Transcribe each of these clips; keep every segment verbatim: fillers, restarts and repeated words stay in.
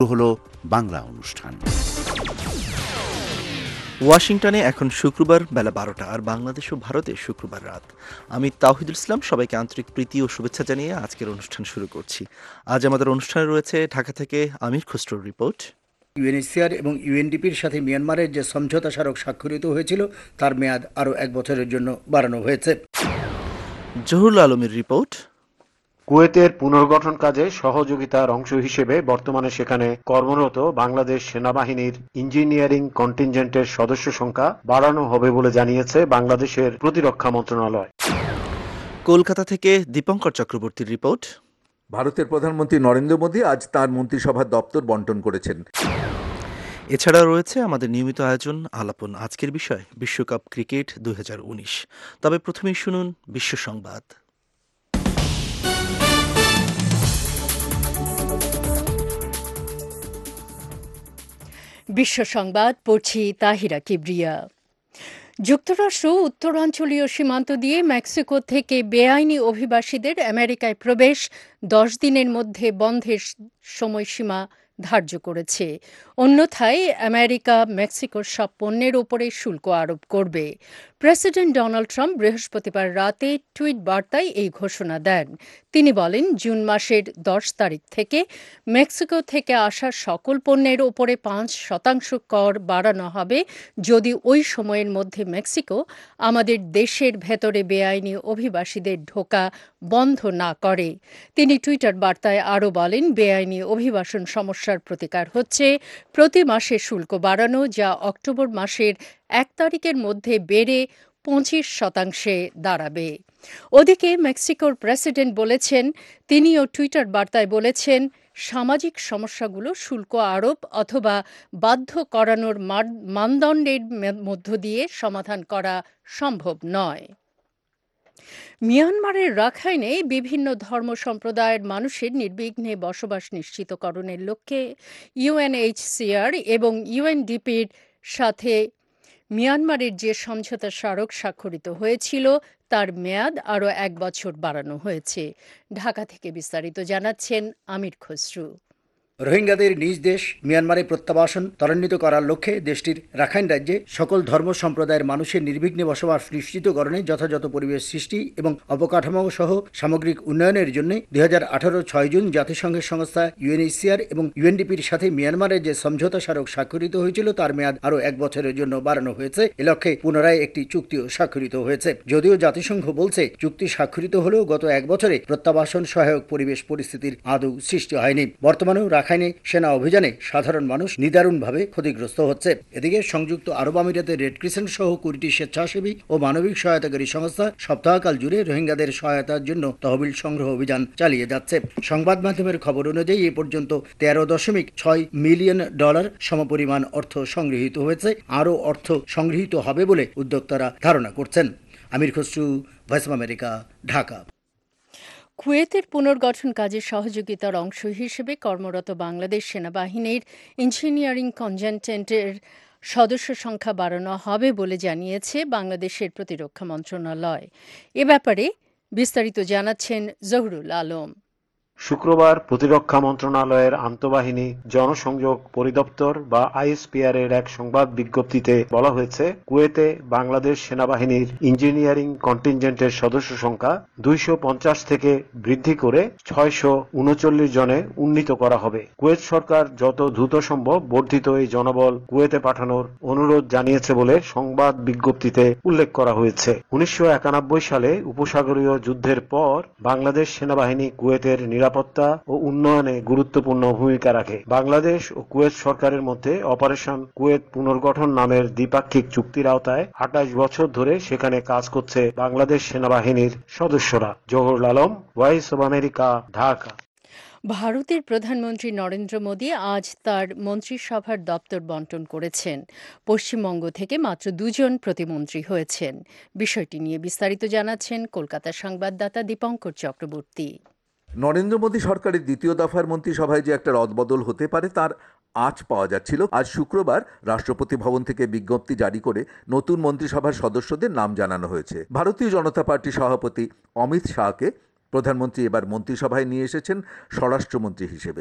হলো বাংলা অনুষ্ঠান। ওয়াশিংটনে এখন শুক্রবার বেলা বারোটা, আর বাংলাদেশ ও ভারতে শুক্রবার রাত। আমি তাওহিদুল ইসলাম সবাইকে আন্তরিক প্রীতি ও শুভেচ্ছা জানিয়ে আজকের অনুষ্ঠান শুরু করছি। আজ আমাদের অনুষ্ঠানে রয়েছে ঢাকা থেকে আমির খসরুর রিপোর্ট। ইউএনএইচসিআর এবং ইউএনডিপির সাথে মিয়ানমারের যে সমঝোতা স্মারক স্বাক্ষরিত হয়েছিল তার মেয়াদ আরও এক বছরের জন্য বাড়ানো হয়েছে। জহুরুল আলমের রিপোর্ট। কুয়েতের পুনর্গঠন কাজে সহযোগিতার অংশ হিসেবে বর্তমানে সেখানে কর্মরত বাংলাদেশ সেনাবাহিনীর ইঞ্জিনিয়ারিং কন্টিনজেন্টের সদস্য সংখ্যা বাড়ানো হবে বলে জানিয়েছে বাংলাদেশের প্রতিরক্ষা মন্ত্রণালয়। কলকাতা থেকে দীপঙ্কর চক্রবর্তীর রিপোর্ট। ভারতের প্রধানমন্ত্রী নরেন্দ্র মোদী আজ তাঁর মন্ত্রিসভার দপ্তর বন্টন করেছেন। এছাড়া রয়েছে আমাদের নিয়মিত আয়োজন আলাপন। আজকের বিষয় বিশ্বকাপ ক্রিকেট দুই হাজার উনিশ। তবে প্রথমেই শুনুন বিশ্ব সংবাদ। বিশ্ব সংবাদ পড়ছি তাহিরা কিবরিয়া। যুক্তরাষ্ট্র উত্তরাঞ্চলীয় সীমান্ত দিয়ে মেক্সিকো থেকে বেআইনি অভিবাসীদের আমেরিকায় প্রবেশ দশ দিনের মধ্যে বন্ধের সময়সীমা ধার্য করেছে। অন্যথায় আমেরিকা মেক্সিকোর সব পণ্যের ওপরে শুল্ক আরোপ করবে। প্রেসিডেন্ট ডোনাল্ড ট্রাম্প বৃহস্পতিবার রাতে টুইট বার্তায় এই ঘোষণা দেন। তিনি বলেন, জুন মাসের দশ তারিখ থেকে মেক্সিকো থেকে আসা সকল পণ্যের ওপরে পাঁচ শতাংশ কর বাড়ানো হবে যদি ওই সময়ের মধ্যে মেক্সিকো আমাদের দেশের ভেতরে বেআইনি অভিবাসীদের ঢোকা বন্ধ না করে। তিনি টুইটার বার্তায় আরও বলেন, বেআইনি অভিবাসন সমস্যার প্রতিকার হচ্ছে প্রতি মাসে শুল্ক বাড়ানো, যা অক্টোবর মাসের এক তারিখের মধ্যে বেড়ে পঁচিশ শতাংশে দাঁড়াবে। ওদিকে মেক্সিকোর প্রেসিডেন্ট বলেছেন, তিনিও টুইটার বার্তায় বলেছেন, সামাজিক সমস্যাগুলো শুল্ক আরোপ অথবা বাধ্য করানোর মানদণ্ডের মধ্য দিয়ে সমাধান করা সম্ভব নয়। মিয়ানমারের রাখাইনে বিভিন্ন ধর্ম সম্প্রদায়ের মানুষের নির্বিঘ্নে বসবাস নিশ্চিতকরণের লক্ষ্যে ইউএনএইচসিআর এবং ইউএনডিপির সাথে মিয়ানমারের যে সমঝোতা স্মারক স্বাক্ষরিত হয়েছিল তার মেয়াদ আরও এক বছর বাড়ানো হয়েছে। ঢাকা থেকে বিস্তারিত জানাচ্ছেন আমির খসরু। রোহিঙ্গাদের নিজ দেশ মিয়ানমারে প্রত্যাবাসন ত্বরান্বিত করার লক্ষ্যে দেশটির রাখাইন রাজ্যে সকল ধর্ম সম্প্রদায়ের মানুষের নির্বিঘ্নে বসবাস নিশ্চিতকরণে যথাযথ পরিবেশ সৃষ্টি এবং অবকাঠামো সহ সামগ্রিক উন্নয়নের জন্য দুই হাজার আঠারো ছয় জুন জাতিসংঘের সংস্থা ইউএনএইচসিআর এবং ইউএনডিপির সাথে মিয়ানমারের যে সমঝোতা স্মারক স্বাক্ষরিত হয়েছিল তার মেয়াদ আরও এক বছরের জন্য বাড়ানো হয়েছে। এ লক্ষ্যে পুনরায় একটি চুক্তিও স্বাক্ষরিত হয়েছে। যদিও জাতিসংঘ বলছে চুক্তি স্বাক্ষরিত হলেও গত এক বছরে প্রত্যাবাসন সহায়ক পরিবেশ পরিস্থিতির আদৌ সৃষ্টি হয়নি। বর্তমানেও রাখাইনে সেনা অভিযানে সাধারণ মানুষ নিদারুণভাবে ক্ষতিগ্রস্ত হচ্ছে। এদিকে সংযুক্ত আরব আমিরাতের রেড ক্রিসেন্ট সহ কুড়িটি স্বেচ্ছাসেবী ও মানবিক সহায়তাকারী সংস্থা সপ্তাহকাল জুড়ে রোহিঙ্গাদের সহায়তার জন্য তহবিল সংগ্রহ অভিযান চালিয়ে যাচ্ছে। সংবাদ মাধ্যমের খবর অনুযায়ী এ পর্যন্ত তেরো দশমিক ছয় মিলিয়ন ডলার সমপরিমাণ অর্থ সংগৃহীত হয়েছে। আরও অর্থ সংগৃহীত হবে বলে উদ্যোক্তারা ধারণা করছেন। Amir Khasru, Voice of America, Dhaka. কুয়েতের পুনর্গঠন কাজে সহযোগিতার অংশ হিসেবে কর্মরত বাংলাদেশ সেনাবাহিনীর ইঞ্জিনিয়ারিং কনটিনজেন্টের সদস্য সংখ্যা বাড়ানো হবে বলে জানিয়েছে বাংলাদেশের প্রতিরক্ষা মন্ত্রণালয়। এ ব্যাপারে বিস্তারিত জানাচ্ছেন জহুরুল আলম। শুক্রবার প্রতিরক্ষা মন্ত্রণালয়ের আন্তঃবাহিনী জনসংযোগ পরিদপ্তর বা আইএসপিআর এর এক সংবাদ বিজ্ঞপ্তিতে বলা হয়েছে, কুয়েতে বাংলাদেশ সেনাবাহিনীর ইঞ্জিনিয়ারিং কন্টিনজেন্টের সদস্য সংখ্যা দুইশো পঞ্চাশ থেকে বৃদ্ধি করে ছয়শো উনচল্লিশ জনে উন্নীত করা হবে। কুয়েত সরকার যত দ্রুত সম্ভব বর্ধিত এই জনবল কুয়েতে পাঠানোর অনুরোধ জানিয়েছে বলে সংবাদ বিজ্ঞপ্তিতে উল্লেখ করা হয়েছে। উনিশশো একানব্বই সালে উপসাগরীয় যুদ্ধের পর বাংলাদেশ সেনাবাহিনী কুয়েতের নিরাপত্তা ও উন্নয়নে গুরুত্বপূর্ণ ভূমিকা রাখে। বাংলাদেশ ও কুয়েত সরকারের মধ্যে অপারেশন কুয়েত পুনর্গঠন নামের দ্বিপাক্ষিক চুক্তির আওতায় আঠাশ বছর ধরে সেখানে কাজ করছে বাংলাদেশ সেনাবাহিনীর সদস্যরা। Zahurul Alam, Voice of America, Dhaka. ভারতের প্রধানমন্ত্রী নরেন্দ্র মোদী আজ তার মন্ত্রিসভার দপ্তর বন্টন করেছেন। পশ্চিমবঙ্গ থেকে মাত্র দুজন প্রতিমন্ত্রী হয়েছেন। বিষয়টি নিয়ে বিস্তারিত জানাচ্ছেন কলকাতার সংবাদদাতা দীপঙ্কর চক্রবর্তী। নরেন্দ্র মোদী সরকারের দ্বিতীয় দফার মন্ত্রিসভায় যে একটা রদবদল হতে পারে তার আজ পাওয়া যাচ্ছিল। আজ শুক্রবার রাষ্ট্রপতি ভবন থেকে বিজ্ঞপ্তি জারি করে নতুন মন্ত্রিসভার সদস্যদের নাম জানানো হয়েছে। ভারতীয় জনতা পার্টির সভাপতি অমিত শাহকে প্রধানমন্ত্রী এবার মন্ত্রিসভায় নিয়ে এসেছেন স্বরাষ্ট্রমন্ত্রী হিসেবে।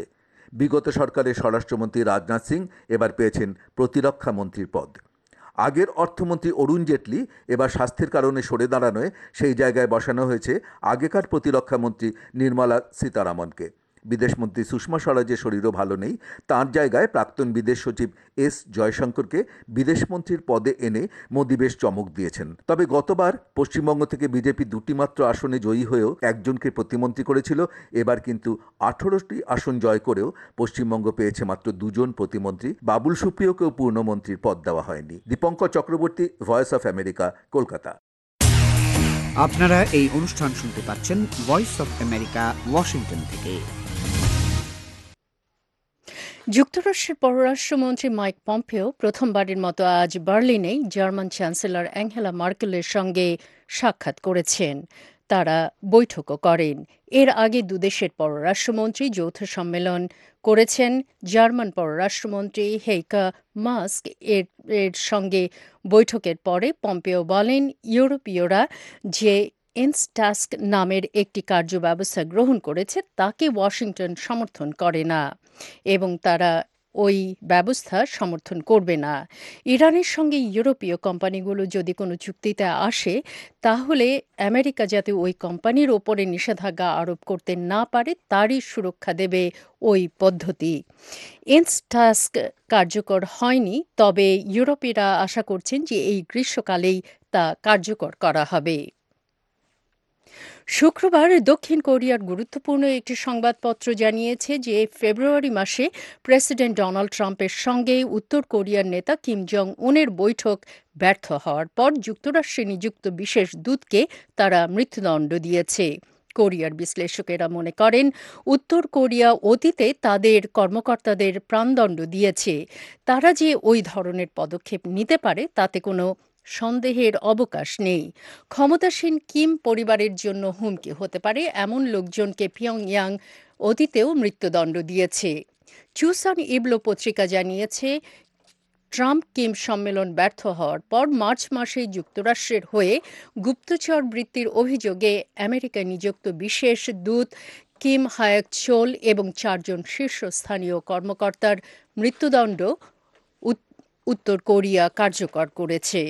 বিগত সরকারের স্বরাষ্ট্রমন্ত্রী রাজনাথ সিং এবার পেয়েছেন প্রতিরক্ষা মন্ত্রীর পদ। আগের অর্থমন্ত্রী অরুণ জেটলি এবার স্বাস্থ্যের কারণে সরে দাঁড়ানোয় সেই জায়গায় বসানো হয়েছে আগেকার প্রতিরক্ষা মন্ত্রী নির্মলা সীতারামনকে। বিদেশমন্ত্রী সুষমা স্বরাজের শরীরও ভালো নেই, তাঁর জায়গায় প্রাক্তন বিদেশ সচিব এস জয়শঙ্করকে বিদেশমন্ত্রীর পদে এনে মোদি বেশ চমক দিয়েছেন। তবে গতবার পশ্চিমবঙ্গ থেকে বিজেপি দুটি মাত্র আসনে জয়ী হয়েও একজনকে প্রতিমন্ত্রী করেছিল। এবার কিন্তু আঠারোটি আসন জয় করেও পশ্চিমবঙ্গ পেয়েছে মাত্র দুজন প্রতিমন্ত্রী। বাবুল সুপ্রিয়কেও পূর্ণমন্ত্রীর পদ দেওয়া হয়নি। Dipankar Chakraborty, Voice of America, Kolkata. আপনারা এই অনুষ্ঠান শুনতে পাচ্ছেন ভয়েস অফ আমেরিকা, ওয়াশিংটন থেকে। যুক্তরাষ্ট্রের পররাষ্ট্রমন্ত্রী মাইক পম্পেও প্রথমবারের মতো আজ বার্লিনে জার্মান চ্যান্সেলর অ্যাঙ্গেলা মার্কেলের সঙ্গে সাক্ষাৎ করেছেন। তারা বৈঠকও করেন। এর আগে দুদেশের পররাষ্ট্রমন্ত্রী যৌথ সম্মেলন করেছেন। জার্মান পররাষ্ট্রমন্ত্রী হেইকা মাস্ক এর এর সঙ্গে বৈঠকের পরে পম্পেও বলেন, ইউরোপীয়রা যে এনস্টাস্ক নামের একটি কার্যব্যবস্থা গ্রহণ করেছে তাকে ওয়াশিংটন সমর্থন করে না এবং তারা ওই ব্যবস্থা সমর্থন করবে না। ইরানের সঙ্গে ইউরোপীয় কোম্পানিগুলো যদি কোনো চুক্তিতে আসে তাহলে আমেরিকা যাতে ওই কোম্পানির ওপরে নিষেধাজ্ঞা আরোপ করতে না পারে তারই সুরক্ষা দেবে ওই পদ্ধতি। এনস্টাস্ক কার্যকর হয়নি, তবে ইউরোপীয়রা আশা করছেন যে এই গ্রীষ্মকালেই তা কার্যকর করা হবে। শুক্রবার দক্ষিণ কোরিয়ার গুরুত্বপূর্ণ একটি সংবাদপত্র জানিয়েছে যে ফেব্রুয়ারি মাসে প্রেসিডেন্ট ডোনাল্ড ট্রাম্পের সঙ্গে উত্তর কোরিয়ার নেতা কিম জং উনের বৈঠক ব্যর্থ হওয়ার পর যুক্তরাষ্ট্রে নিযুক্ত বিশেষ দূতকে তারা মৃত্যুদণ্ড দিয়েছে। কোরিয়ার বিশ্লেষকেরা মনে করেন উত্তর কোরিয়া অতীতে তাদের কর্মকর্তাদের প্রাণদণ্ড দিয়েছে। তারা যে ওই ধরনের পদক্ষেপ নিতে পারে তাতে কোনো সন্দেহের অবকাশ নেই। ক্ষমতাসীন কিম পরিবারের জন্য হুমকি হতে পারে এমন লোকজনকে পিয়ংইয়াং অতীতেও মৃত্যুদণ্ড দিয়েছে। চুসান ইবলো পত্রিকা জানিয়েছে, ট্রাম্প কিম সম্মেলন ব্যর্থ হওয়ার পর মার্চ মাসে যুক্তরাষ্ট্রের হয়ে গুপ্তচর বৃত্তির অভিযোগে আমেরিকায় নিযুক্ত বিশেষ দূত কিম হায়াক চোল এবং চারজন শীর্ষস্থানীয় কর্মকর্তার মৃত্যুদণ্ড উত্তর কোরিয়া কার্যকর করেছে।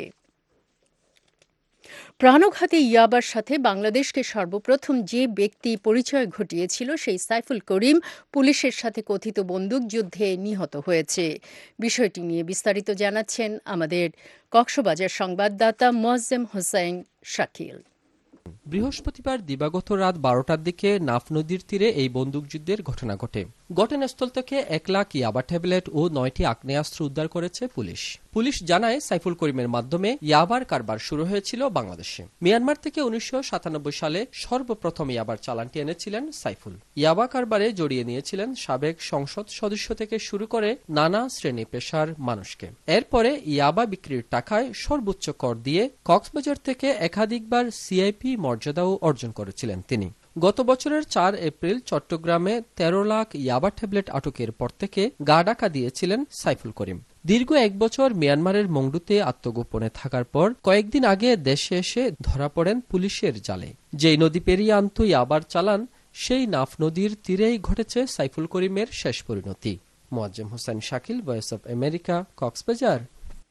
প্রাণঘাতী ইয়াবার সাথে বাংলাদেশকে সর্বপ্রথম যে ব্যক্তি পরিচয় ঘটিয়েছিল সেই সাইফুল করিম পুলিশের সাথে কথিত বন্দুকযুদ্ধে নিহত হয়েছে। বিষয়টি নিয়ে বিস্তারিত জানাচ্ছেন আমাদের কক্সবাজার সংবাদদাতা মোয়াজ্জেম হোসেন শাকিল। বৃহস্পতিবার দিবাগত রাত বারোটার দিকে নাফ নদীর তীরে এই বন্দুকযুদ্ধের ঘটনা ঘটে। ঘটনাস্থল থেকে এক লাখ ইয়াবা ট্যাবলেট ও নয়টি আগ্নেয়াস্ত্র উদ্ধার করেছে পুলিশ। পুলিশ জানায় সাইফুল করিমের মাধ্যমে ইয়াবার কারবার শুরু হয়েছিল বাংলাদেশে। মিয়ানমার থেকে উনিশশো সাতানব্বই সালে সর্বপ্রথম ইয়াবার চালানটি এনেছিলেন সাইফুল। ইয়াবা কারবারে জড়িয়ে নিয়েছিলেন সাবেক সংসদ সদস্য থেকে শুরু করে নানা শ্রেণী পেশার মানুষকে। এরপরে ইয়াবা বিক্রির টাকায় সর্বোচ্চ কর দিয়ে কক্সবাজার থেকে একাধিকবার সিআইপি মর্যাদাও অর্জন করেছিলেন তিনি। গত বছরের চার এপ্রিল চট্টগ্রামে তেরো লাখ ইয়াবা ট্যাবলেট আটকের পর থেকে গা ডাকা দিয়েছিলেন সাইফুল করিম। দীর্ঘ এক বছর মিয়ানমারের মংডুতে আত্মগোপনে থাকার পর কয়েকদিন আগে দেশে এসে ধরা পড়েন পুলিশের জালে। যেই নদী পেরিয়ে আনত ইয়াবার চালান, সেই নাফ নদীর তীরেই ঘটেছে সাইফুল করিমের শেষ পরিণতি। Moazzem Hossain Shakil, Voice of America, Cox's Bazar.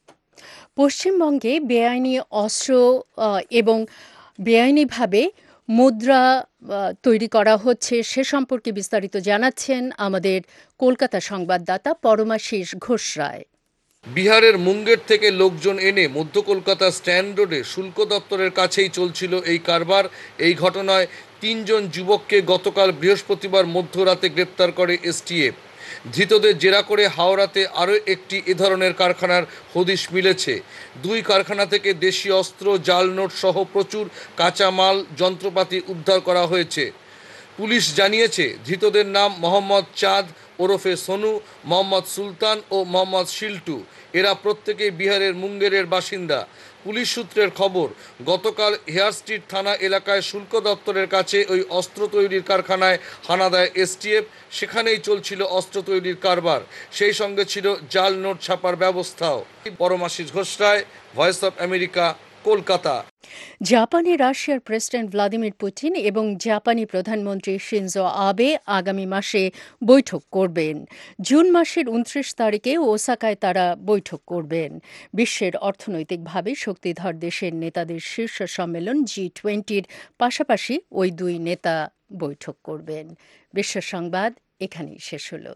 পশ্চিমবঙ্গে বেআইনি অস্ত্র এবং বেআইনিভাবে মুদ্রা তৈরি করা হচ্ছে সে সম্পর্কে বিস্তারিত জানাচ্ছেন আমাদের কলকাতা সংবাদদাতা পরমাশিস ঘোষ রায়। বিহারের মুঙ্গের থেকে লোকজন এনে মধ্য কলকাতা স্ট্যান্ড রোডে শুল্ক দপ্তরের কাছেই চলছিল এই কারবার। এই ঘটনায় তিনজন যুবককে গতকাল বৃহস্পতিবার মধ্যরাতে গ্রেপ্তার করে এসটিএফ। ধৃতদের জেরা করে হাওড়াতে আরও একটি এ ধরনের কারখানার হদিশ মিলেছে। দুই কারখানা থেকে দেশি অস্ত্র, জাল নোট সহ প্রচুর কাঁচামাল, যন্ত্রপাতি উদ্ধার করা হয়েছে। পুলিশ জানিয়েছে ধৃতদের নাম মোহাম্মদ চাঁদ ওরফে সোনু, মোহাম্মদ সুলতান ও মোহাম্মদ শিল্টু। এরা প্রত্যেকেই বিহারের মুঙ্গেরের বাসিন্দা। পুলিশ সূত্রের খবর, গতকাল হেয়ার স্ট্রিট থানা এলাকায় শুল্ক দপ্তরের কাছে ওই অস্ত্র তৈরির কারখানায় হানা দেয় এসটিএফ। সেখানেই চলছিল অস্ত্র তৈরির কারবার, সেই সঙ্গে ছিল জাল নোট ছাপার ব্যবস্থাও। Paramashis Ghosh Roy, Voice of America, Kolkata. জাপানে রাশিয়ার প্রেসিডেন্ট ভ্লাদিমির পুতিন এবং জাপানি প্রধানমন্ত্রী শিনজো আবে আগামী মাসে বৈঠক করবেন। জুন মাসের উনত্রিশ তারিখে ওসাকায় তারা বৈঠক করবেন। বিশ্বের অর্থনৈতিকভাবে শক্তিধর দেশের নেতাদের শীর্ষ সম্মেলন জি টোয়েন্টির পাশাপাশি ওই দুই নেতা বৈঠক করবেন। বিশ্ব সংবাদ এখানেই শেষ হলো।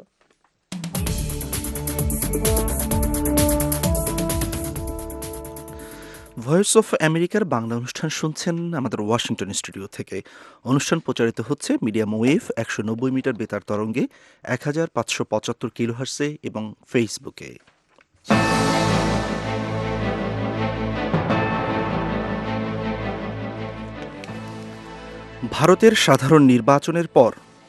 ভয়েস অফ আমেরিকার বাংলা অনুষ্ঠান শুনছেন আমাদের ওয়াশিংটন স্টুডিও থেকে। অনুষ্ঠান প্রচারিত হচ্ছে মিডিয়াম ওয়েভ একশো নব্বই মিটার বেতার তরঙ্গে এক হাজার পাঁচশো পঁচাত্তর কিলোহার্সে এবং ফেসবুকে। ভারতের সাধারণ নির্বাচনের পর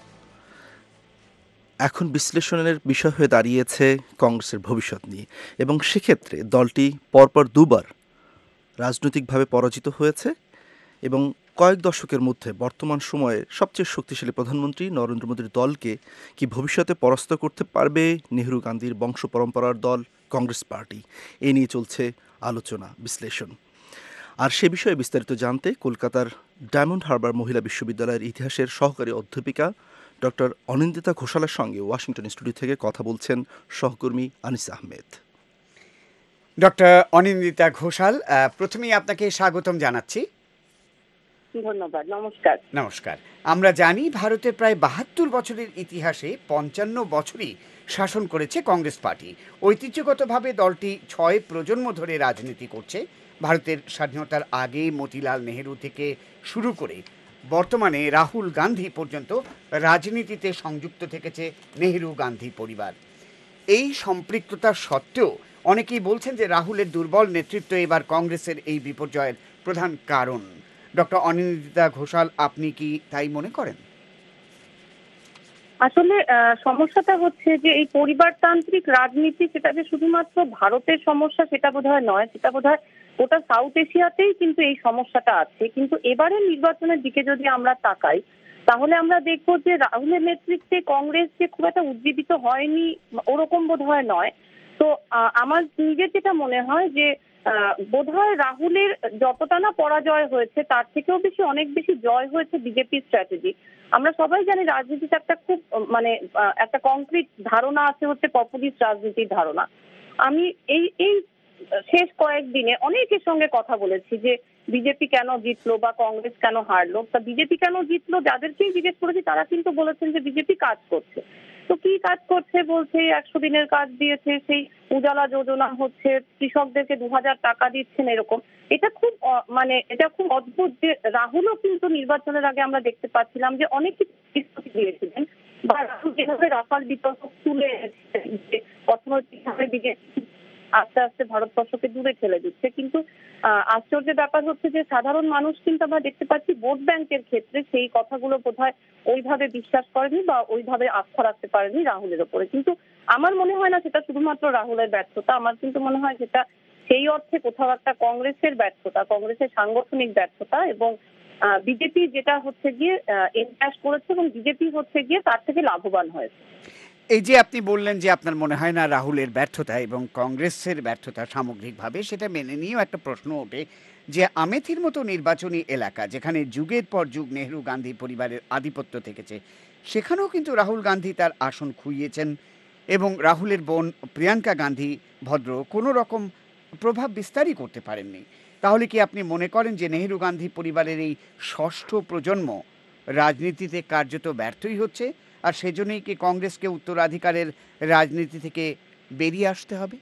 এখন বিশ্লেষণের বিষয় হয়ে দাঁড়িয়েছে কংগ্রেসের ভবিষ্যৎ নিয়ে, এবং সেক্ষেত্রে দলটি পরপর দুবার রাজনৈতিকভাবে পরাজিত হয়েছে এবং কয়েক দশকের মধ্যে বর্তমান সময়ে সবচেয়ে শক্তিশালী প্রধানমন্ত্রী নরেন্দ্র মোদীর দলকে কি ভবিষ্যতে পরাস্ত করতে পারবে নেহরু গান্ধীর বংশ পরম্পরার দল কংগ্রেস পার্টি? এ নিয়ে চলছে আলোচনা বিশ্লেষণ। আর সে বিষয়ে বিস্তারিত জানতে কলকাতার ডায়মন্ড হারবার মহিলা বিশ্ববিদ্যালয়ের ইতিহাসের সহকারী অধ্যাপিকা ডক্টর অনিন্দিতা ঘোষালের সঙ্গে ওয়াশিংটন স্টুডিও থেকে কথা বলছেন সহকর্মী আনিস আহমেদ। ডক্টর অনিন্দিতা ঘোষাল, প্রথমেই আপনাকে স্বাগতম জানাচ্ছি। ধন্যবাদ। নমস্কার। নমস্কার। আমরা জানি ভারতের প্রায় বাহাত্তর বছরের ইতিহাসে পঞ্চান্ন বছরই শাসন করেছে কংগ্রেস পার্টি। ঐতিহ্যগতভাবে দলটি ছয় প্রজন্ম ধরে রাজনীতি করছে। ভারতের স্বাধীনতার আগে মতিলাল নেহেরু থেকে শুরু করে বর্তমানে রাহুল গান্ধী পর্যন্ত রাজনীতিতে সংযুক্ত থেকেছে নেহেরু গান্ধী পরিবার। এই সম্পৃক্ততা সত্ত্বেও অনেকেই বলছেন যে রাহুলের দুর্বল নেতৃত্ব এবার কংগ্রেসের এই বিপর্যয়ের প্রধান কারণ। ডক্টর অনিন্দিতা ঘোষাল, আপনি কি তাই মনে করেন? আসলে সমস্যাটা হচ্ছে যে এই পরিবারতান্ত্রিক রাজনীতি, সেটা যে শুধুমাত্র ভারতের সমস্যা সেটা বোধহয় নয়, সেটা বোধহয় গোটা সাউথ এশিয়াতেই কিন্তু এই সমস্যাটা আছে। কিন্তু এবারের নির্বাচনের দিকে যদি আমরা তাকাই তাহলে আমরা দেখব যে রাহুলের নেতৃত্বে কংগ্রেস যে খুব একটা উজ্জীবিত হয়নি ওরকম বোধহয় নয়। তো আমার নিজের যেটা মনে হয় যে বোধহয় রাহুলের যতটা না পরাজয় হয়েছে তার থেকেও বেশি অনেক বেশি জয় হয়েছে বিজেপির স্ট্র্যাটেজি। আমরা সবাই জানি রাজনীতিতে একটা খুব মানে একটা কংক্রিট ধারণা আছে, হচ্ছে পপুলিস্ট রাজনীতির ধারণা। আমি এই এই শেষ কয়েকদিনে অনেকের সঙ্গে কথা বলেছি যে বিজেপি কেন জিতলো বা কংগ্রেস কেন হারলো। তা বিজেপি কেন জিতলো যাদেরকেই জিজ্ঞেস করেছি তারা কিন্তু বলেছেন যে বিজেপি কাজ করছে। তো কি কাজ করছে বলছে, একশো দিনের কাজ দিয়েছে, সেই উজালা যোজনা হচ্ছে, কৃষকদেরকে দু হাজার টাকা দিচ্ছেন, এরকম। এটা খুব মানে এটা খুব অদ্ভুত যে রাহুলও কিন্তু নির্বাচনের আগে আমরা দেখতে পাচ্ছিলাম যে অনেক কিছু দিয়েছিলেন, বা রাহুল যেভাবে রাফাল বিতর্ক তুলে অর্থনৈতিকভাবে বিজেপি আস্তে আস্তে ভারতবর্ষকে দূরে ঠেলে দিচ্ছে। কিন্তু আশ্চর্যের ব্যাপার হচ্ছে যে সাধারণ মানুষ কিন্তু আমরা দেখতে পাচ্ছি ভোট ব্যাংকের ক্ষেত্রে সেই কথাগুলো বোধহয় ওইভাবে বিশ্বাস করেনি বা ওইভাবে আস্থা রাখতে পারেনি রাহুলের ওপরে। কিন্তু আমার মনে হয় না সেটা শুধুমাত্র রাহুলের ব্যর্থতা, আমার কিন্তু মনে হয় সেটা সেই অর্থে কোথাও একটা কংগ্রেসের ব্যর্থতা, কংগ্রেসের সাংগঠনিক ব্যর্থতা, এবং বিজেপি যেটা হচ্ছে গিয়ে এনক্যাশ করেছে এবং বিজেপি হচ্ছে গিয়ে তার থেকে লাভবান হয়েছে। এই যে আপনি বললেন যে আপনার মনে হয় না রাহুলের ব্যর্থতা এবং কংগ্রেসের ব্যর্থতা সামগ্রিকভাবে, সেটা মেনে নিয়েও একটা প্রশ্ন ওঠে যে আমেথির মতো নির্বাচনী এলাকা যেখানে যুগের পর যুগ নেহরু গান্ধী পরিবারের আধিপত্য থেকেছে, সেখানেও কিন্তু রাহুল গান্ধী তার আসন খুইয়েছেন এবং রাহুলের বোন প্রিয়াঙ্কা গান্ধী ভদ্র কোনো রকম প্রভাব বিস্তারই করতে পারেননি। তাহলে কি আপনি মনে করেন যে নেহরু গান্ধী পরিবারের এই ষষ্ঠ প্রজন্ম রাজনীতিতে কার্যত ব্যর্থই হচ্ছে, আর সেজন্যই কি কংগ্রেসকে উত্তরাধিকারের রাজনীতি থেকে বেরিয়ে আসতে হবে?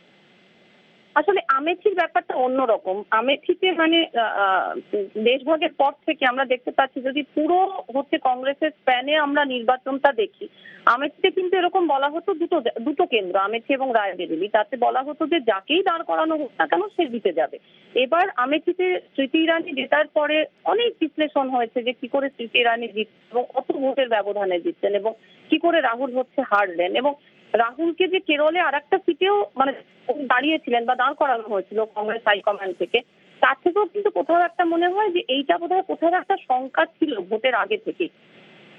আসলে আমেথির ব্যাপারটা অন্যরকম। আমেথিতে মানে দেশভাগের পর থেকে আমরা দেখতে পাচ্ছি, যদি পুরো হচ্ছে কংগ্রেসের স্প্যানে আমরা নির্বাচনটা দেখি, আমেথিতে কিন্তু এরকম বলা হতো দুটো দুটো কেন্দ্র, আমেথি এবং রায়বেরেলি, তাতে বলা হতো যে যাকেই দাঁড় করানো হোক না কেন সে জিতে যাবে। এবার আমেথিতে স্মৃতি ইরানি জেতার পরে অনেক বিশ্লেষণ হয়েছে যে কি করে স্মৃতি ইরানি জিতছেন এবং কত ভোটের ব্যবধানে জিতছেন এবং কি করে রাহুল হচ্ছে হারলেন, এবং রাহুলকে যে কেরলে আর একটা সিটেও মানে দাঁড়িয়েছিলেন বা দাঁড় করানো হয়েছিল কংগ্রেস হাইকমান্ড থেকে, তার থেকেও কিন্তু কোথাও একটা মনে হয় যে এইটা বোধহয় কোথাও একটা শঙ্কা ছিল ভোটের আগে থেকে।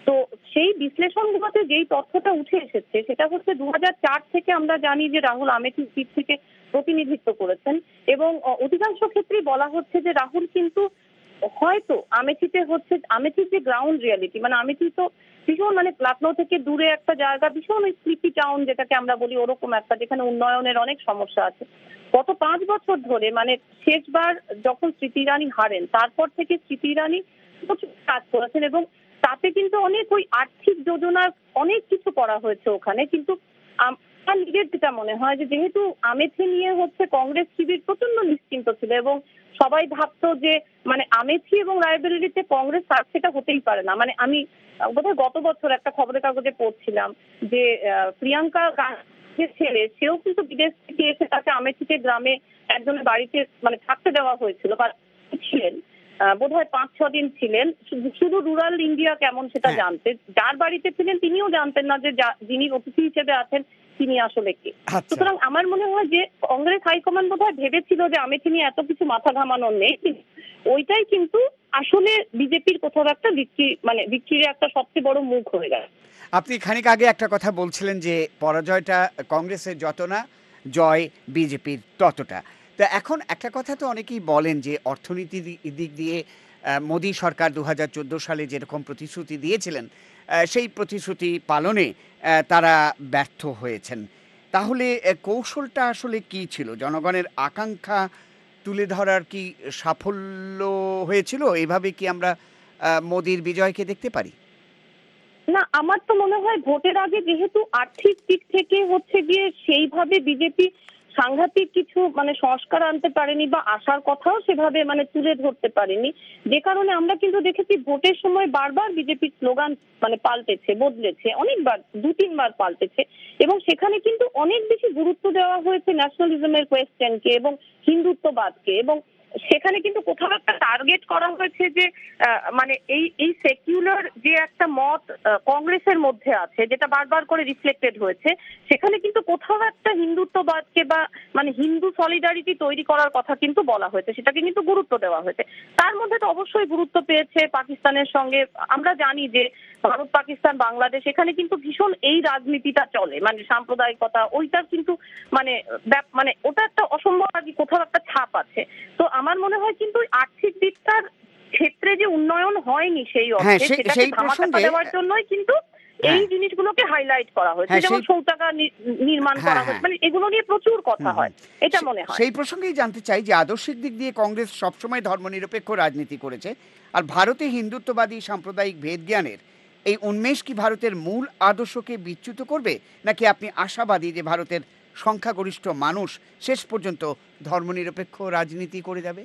তো সেই বিশ্লেষণগুলোতে যেই তথ্যটা উঠে এসেছে সেটা হচ্ছে দু হাজার চার থেকে আমরা জানি যে রাহুল আমেথির সিট থেকে প্রতিনিধিত্ব করেছেন এবং অধিকাংশ ক্ষেত্রেই বলা হচ্ছে যে রাহুল কিন্তু হয়তো আমেথিতে হচ্ছে আমেথির যে গ্রাউন্ড রিয়ালিটি, মানে আমেথি তো ভীষণ মানে লখনৌ থেকে দূরে একটা জায়গা, ভীষণ ওই স্লিপি টাউন যেটাকে আমরা বলি, ওরকম একটা, যেখানে উন্নয়নের অনেক সমস্যা আছে। গত পাঁচ বছর ধরে মানে শেষবার যখন স্মৃতি ইরানি হারেন তারপর থেকে স্মৃতি ইরানি প্রচুর কাজ করেছেন এবং তাতে কিন্তু অনেক ওই আর্থিক যোজনার অনেক কিছু করা হয়েছে ওখানে। কিন্তু আমার নিজের যেটা মনে হয় যে যেহেতু আমেথি নিয়ে হচ্ছে কংগ্রেস শিবির প্রচন্ড নিশ্চিন্ত ছিল এবং সবাই ভাবতো যে মানে আমেথি এবং রায়বেরেলিতে কংগ্রেস আর সেটা হতেই পারে না। মানে আমি বোধহয় গত বছর একটা খবরের কাগজে পড়ছিলাম যে প্রিয়াঙ্কা গান্ধীর ছেলে, সেও কিন্তু বিদেশ থেকে এসে তাকে আমেথিতে গ্রামে একজনের বাড়িতে মানে থাকতে দেওয়া হয়েছিল বা ছিলেন, বোধহয় পাঁচ ছ দিন ছিলেন, শুধু রুরাল ইন্ডিয়া কেমন সেটা জানতে। যার বাড়িতে ছিলেন তিনিও জানতেন না যে যিনি অতিথি হিসেবে আছেন তিনি আসলে কে। সুতরাং আমার মনে হয় যে কংগ্রেস হাইকমান্ড বোধহয় ভেবেছিল যে আমেথি নিয়ে এত কিছু মাথা ঘামানোর নেই, ওইটাই কিন্তু আসলে বিজেপির কোথাও একটা বিক্রি মানে বিক্রির একটা সবচেয়ে বড় মুখ হয়ে গেল। আপনি খানিক আগে একটা কথা বলছিলেন যে পরাজয়টা কংগ্রেসের যত না, জয় বিজেপির ততটা। তো এখন একটা কথা তো অনেকেই বলেন যে অর্থনীতির দিক দিয়ে মোদী সরকার দু হাজার চোদ্দো সালে যেরকম প্রতিশ্রুতি দিয়েছিলেন সেই প্রতিশ্রুতি পালনে তারা ব্যর্থ হয়েছেন। তাহলে কৌশলটা আসলে কি ছিল? জনগণের আকাঙ্ক্ষা তুলে ধরার কি সাফল্য হয়েছিল? এভাবে কি আমরা মোদীর বিজয়কে দেখতে পারি? না, আমার তো মনে হয় ভোটের আগে যেহেতু আর্থিক দিক থেকে হচ্ছে গিয়ে সেইভাবে বিজেপি সাংঘাতিক কিছু মানে সংস্কার আনতে পারেনি বা আসার কথাও সেভাবে মানে তুলে ধরতে পারেনি, যে কারণে আমরা কিন্তু দেখেছি ভোটের সময় বারবার বিজেপির স্লোগান মানে পাল্টেছে, বদলেছে, অনেকবার দু তিনবার পাল্টেছে এবং সেখানে কিন্তু অনেক বেশি গুরুত্ব দেওয়া হয়েছে ন্যাশনালিজমের কোয়েশ্চেনকে এবং হিন্দুত্ববাদকে এবং সেখানে কিন্তু কোথাও একটা টার্গেট করা হয়েছে যে মানে এই এই সেকুলার যে একটা মত কংগ্রেসের মধ্যে আছে যেটা বারবার করে রিফ্লেক্টেড হয়েছে, সেখানে কিন্তু কোথাও একটা হিন্দুত্ববাদকে বা মানে হিন্দু সলিডারিটি তৈরি করার কথা কিন্তু বলা হয়েছে, সেটাকে কিন্তু গুরুত্ব দেওয়া হয়েছে। তার মধ্যে তো অবশ্যই গুরুত্ব পেয়েছে পাকিস্তানের সঙ্গে। আমরা জানি যে ভারত পাকিস্তান বাংলাদেশ এখানে কিন্তু ভীষণ এই রাজনীতিটা চলে, মানে সাম্প্রদায়িকতা ওইটার কিন্তু মানে মানে ওটা একটা অসম্ভব আর কি কোথাও একটা ছাপ আছে। তো আমার মনে হয় কিন্তু আর্থিক দিকটার ক্ষেত্রে যে উন্নয়ন হয়নি সেই অর্থে সেটাকে ধামাচাপা দেওয়ার জন্যই কিন্তু এই জিনিসগুলোকে হাইলাইট করা হয়েছে, যেমন শৌচাগার নির্মাণ করা হয়েছে, মানে এগুলো নিয়ে প্রচুর কথা হয়, এটা মনে হয়। সেই প্রসঙ্গেই জানতে চাই যে আদর্শিক দিক দিয়ে কংগ্রেস সবসময় ধর্মনিরপেক্ষ রাজনীতি করেছে, আর ভারতে হিন্দুত্ববাদী সাম্প্রদায়িক ভেদ জ্ঞানের এই উন্মেষ কি ভারতের মূল আদর্শকে বিচ্যুত করবে, নাকি আপনি আশাবাদী যে ভারতের সংখ্যাগরিষ্ঠ মানুষ শেষ পর্যন্ত ধর্মনিরপেক্ষ রাজনীতি করে যাবে?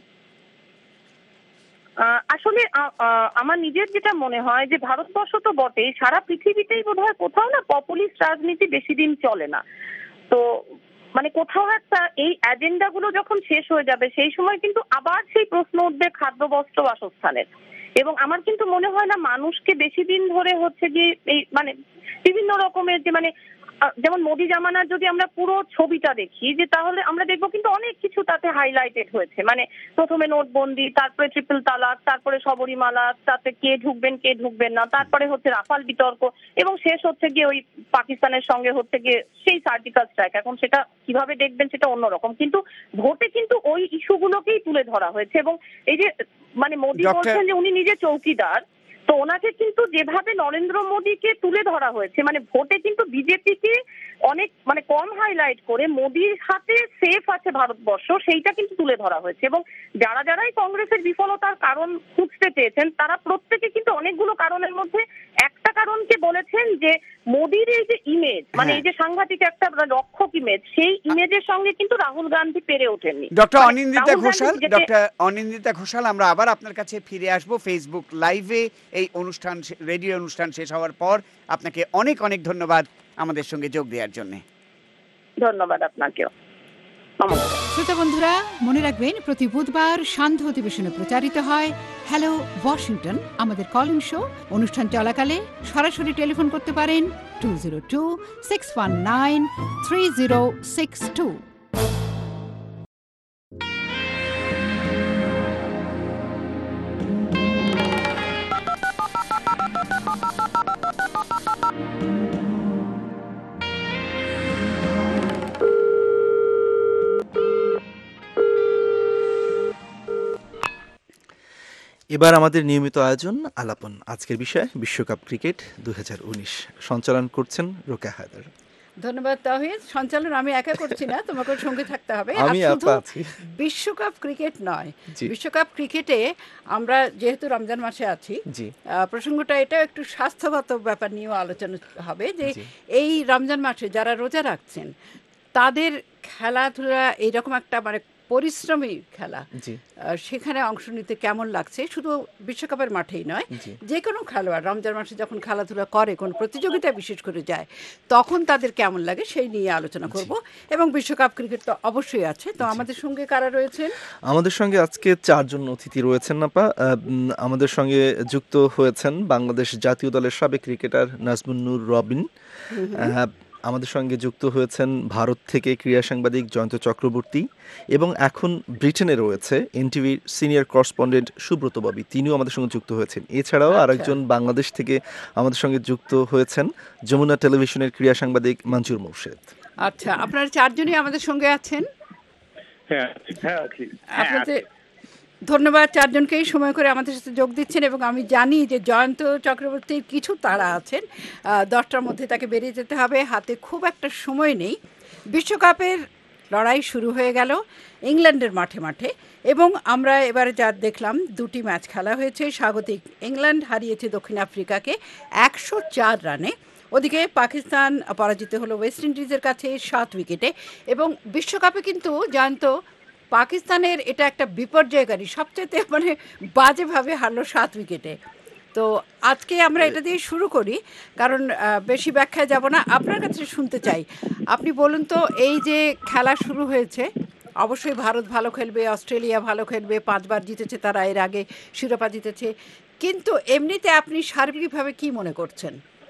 আসলে আমার নিজের যেটা মনে হয় যে ভারতবর্ষ তো বটেই, সারা পৃথিবীতেই বোধহয় কোথাও না পপুলিস্ট রাজনীতি বেশি দিন চলে না। তো মানে কোথাও একটা এই এজেন্ডা গুলো যখন শেষ হয়ে যাবে সেই সময় কিন্তু আবার সেই প্রশ্ন উঠবে খাদ্য বস্ত্র বাসস্থানের। এবং আমার কিন্তু মনে হয় না মানুষকে বেশি দিন ধরে হচ্ছে যে এই মানে বিভিন্ন রকমের যে মানে যেমন মোদি জামানার যদি আমরা পুরো ছবিটা দেখি যে তাহলে আমরা দেখবো কিন্তু অনেক কিছু তাতে হাইলাইটেড হয়েছে। মানে প্রথমে নোটবন্দি, তারপরে ট্রিপল তালাক, তারপরে শবরীমালা, তাতে কে ঢুকবেন কে ঢুকবেন না, তারপরে হচ্ছে রাফাল বিতর্ক এবং শেষ হচ্ছে গিয়ে ওই পাকিস্তানের সঙ্গে হচ্ছে গিয়ে সেই সার্জিক্যাল স্ট্রাইক। এখন সেটা কিভাবে দেখবেন সেটা অন্যরকম, কিন্তু ভোটে কিন্তু ওই ইস্যুগুলোকেই তুলে ধরা হয়েছে। এবং এই যে মানে মোদি বলছেন যে উনি নিজে চৌকিদার, তো ওনাকে কিন্তু যেভাবে নরেন্দ্র মোদীকে তুলে ধরা হয়েছে মানে ভোটে কিন্তু বিজেপিকে অনেক মানে কম হাইলাইট করে মোদির হাতে সেফ আছে ভারতবর্ষ সেইটা কিন্তু তুলে ধরা হয়েছে। এবং যারা যারাই কংগ্রেসের বিফলতার কারণ খুঁজতে চেয়েছেন তারা প্রত্যেকে কিন্তু অনেকগুলো কারণের মধ্যে একটা কারণকে বলেছেন যে মোদির এই যে ইমেজ মানে এই যে সাংঘাতিক একটা রক্ষক ইমেজ, সেই ইমেজের সঙ্গে কিন্তু রাহুল গান্ধী পেরে ওঠেননি। ডক্টর অনিন্দিতা ঘোষাল, ডক্টর অনিন্দিতা ঘোষাল, আমরা আবার আপনার কাছে ফিরে আসবো ফেসবুক লাইভে এই অনুষ্ঠান রেডিও অনুষ্ঠান শেষ হওয়ার পর। আপনাকে অনেক অনেক ধন্যবাদ আমাদের সঙ্গে যোগ দেওয়ার জন্য। ধন্যবাদ আপনাকেও। শ্রোতা বন্ধুরা, মনে রাখবেন প্রতি বুধবার সান্ধ্য অধিবেশনে প্রচারিত হয় হ্যালো ওয়াশিংটন আমাদের কলিং শো। অনুষ্ঠান চলাকালে সরাসরি টেলিফোন করতে পারেন two zero two six one nine three zero six two. এবার আমাদের নিয়মিত আয়োজন আলাপন। আজকের বিষয় বিশ্বকাপ ক্রিকেট দুই হাজার উনিশ। সঞ্চালন করছেন রোকেয়া হায়দার। ধন্যবাদ তাহিদ। সঞ্চালন আমি একা করছি না, তোমাকে সঙ্গে থাকতে হবে। আর আমি শুধু আপা আছি। বিশ্বকাপ ক্রিকেট নয়, জি। বিশ্বকাপ ক্রিকেটে আমরা যেহেতু রমজান মাসে আছি, জি। আহ, প্রসঙ্গটা এটাও একটু স্বাস্থ্যগত ব্যাপার নিয়েও আলোচনা হবে যে জি। এই রমজান মাসে যারা রোজা রাখছেন তাদের খেলাধুলা এইরকম একটা মানে পরিশ্রমী খেলা, জি। আহ, সেখানে অংশ নিতে কেমন লাগছে, শুধু বিশ্বকাপের মাঠেই নয়, জি। যে কোনো খেলোয়াড় রমজান মাসে যখন খেলাধুলা করে, কোন প্রতিযোগিতা বিশেষ করে যায়, তখন তাদের কেমন লাগে সেই নিয়ে আলোচনা করব। এবং বিশ্বকাপ ক্রিকেট তো অবশ্যই আছে। তো আমাদের সঙ্গে কারা রয়েছেন? আমাদের সঙ্গে আজকে চারজন অতিথি রয়েছেন আপা। আহ, উম, আমাদের সঙ্গে যুক্ত হয়েছেন বাংলাদেশ জাতীয় দলের সাবেক ক্রিকেটার নাজমুন্নুর রবিন। আহ, আমাদের সঙ্গে যুক্ত হয়েছেন ভারত থেকে ক্রীড়া সাংবাদিক জয়ন্ত চক্রবর্তী, এবং এখন ব্রিটেনে রয়েছে এনটিভির সিনিয়র করসপন্ডেন্ট সুব্রত ববি, তিনিও আমাদের সঙ্গে যুক্ত হয়েছেন। এছাড়াও আচ্ছা। আরেকজন বাংলাদেশ থেকে আমাদের সঙ্গে যুক্ত হয়েছেন যমুনা টেলিভিশনের ক্রীড়া সাংবাদিক মঞ্জুর মোর্শেদ। আচ্ছা, আপনারা চারজনই আমাদের সঙ্গে আছেন। হ্যাঁ হ্যাঁ আছি। আপনাদের ধন্যবাদ চারজনকেই সময় করে আমাদের সাথে যোগ দিচ্ছেন। এবং আমি জানি যে জয়ন্ত চক্রবর্তীর কিছু তাড়া আছেন, আহ, দশটার মধ্যে তাকে বেরিয়ে যেতে হবে, হাতে খুব একটা সময় নেই। বিশ্বকাপের লড়াই শুরু হয়ে গেল ইংল্যান্ডের মাঠে মাঠে, এবং আমরা এবারে যা দেখলাম দুটি ম্যাচ খেলা হয়েছে। স্বাগতিক ইংল্যান্ড হারিয়েছে দক্ষিণ আফ্রিকাকে একশো চার রানে। ওদিকে পাকিস্তান পরাজিত হলো ওয়েস্ট ইন্ডিজের কাছে সাত উইকেটে। এবং বিশ্বকাপে কিন্তু জানতো পাকিস্তানের এটা একটা বিপর্যয়কারী, সবচেয়ে মানে বাজেভাবে হারলো সাত উইকেটে। তো আজকে আমরা এটা দিয়ে শুরু করি, কারণ আহ, বেশি ব্যাখ্যায় যাব না। আপনার কাছে শুনতে চাই, আপনি বলুন তো, এই যে খেলা শুরু হয়েছে, অবশ্যই ভারত ভালো খেলবে, অস্ট্রেলিয়া ভালো খেলবে, পাঁচবার জিতেছে তারা, এর আগে শিরোপা জিতেছে, কিন্তু এমনিতে আপনি সার্বিকভাবে কি মনে করছেন?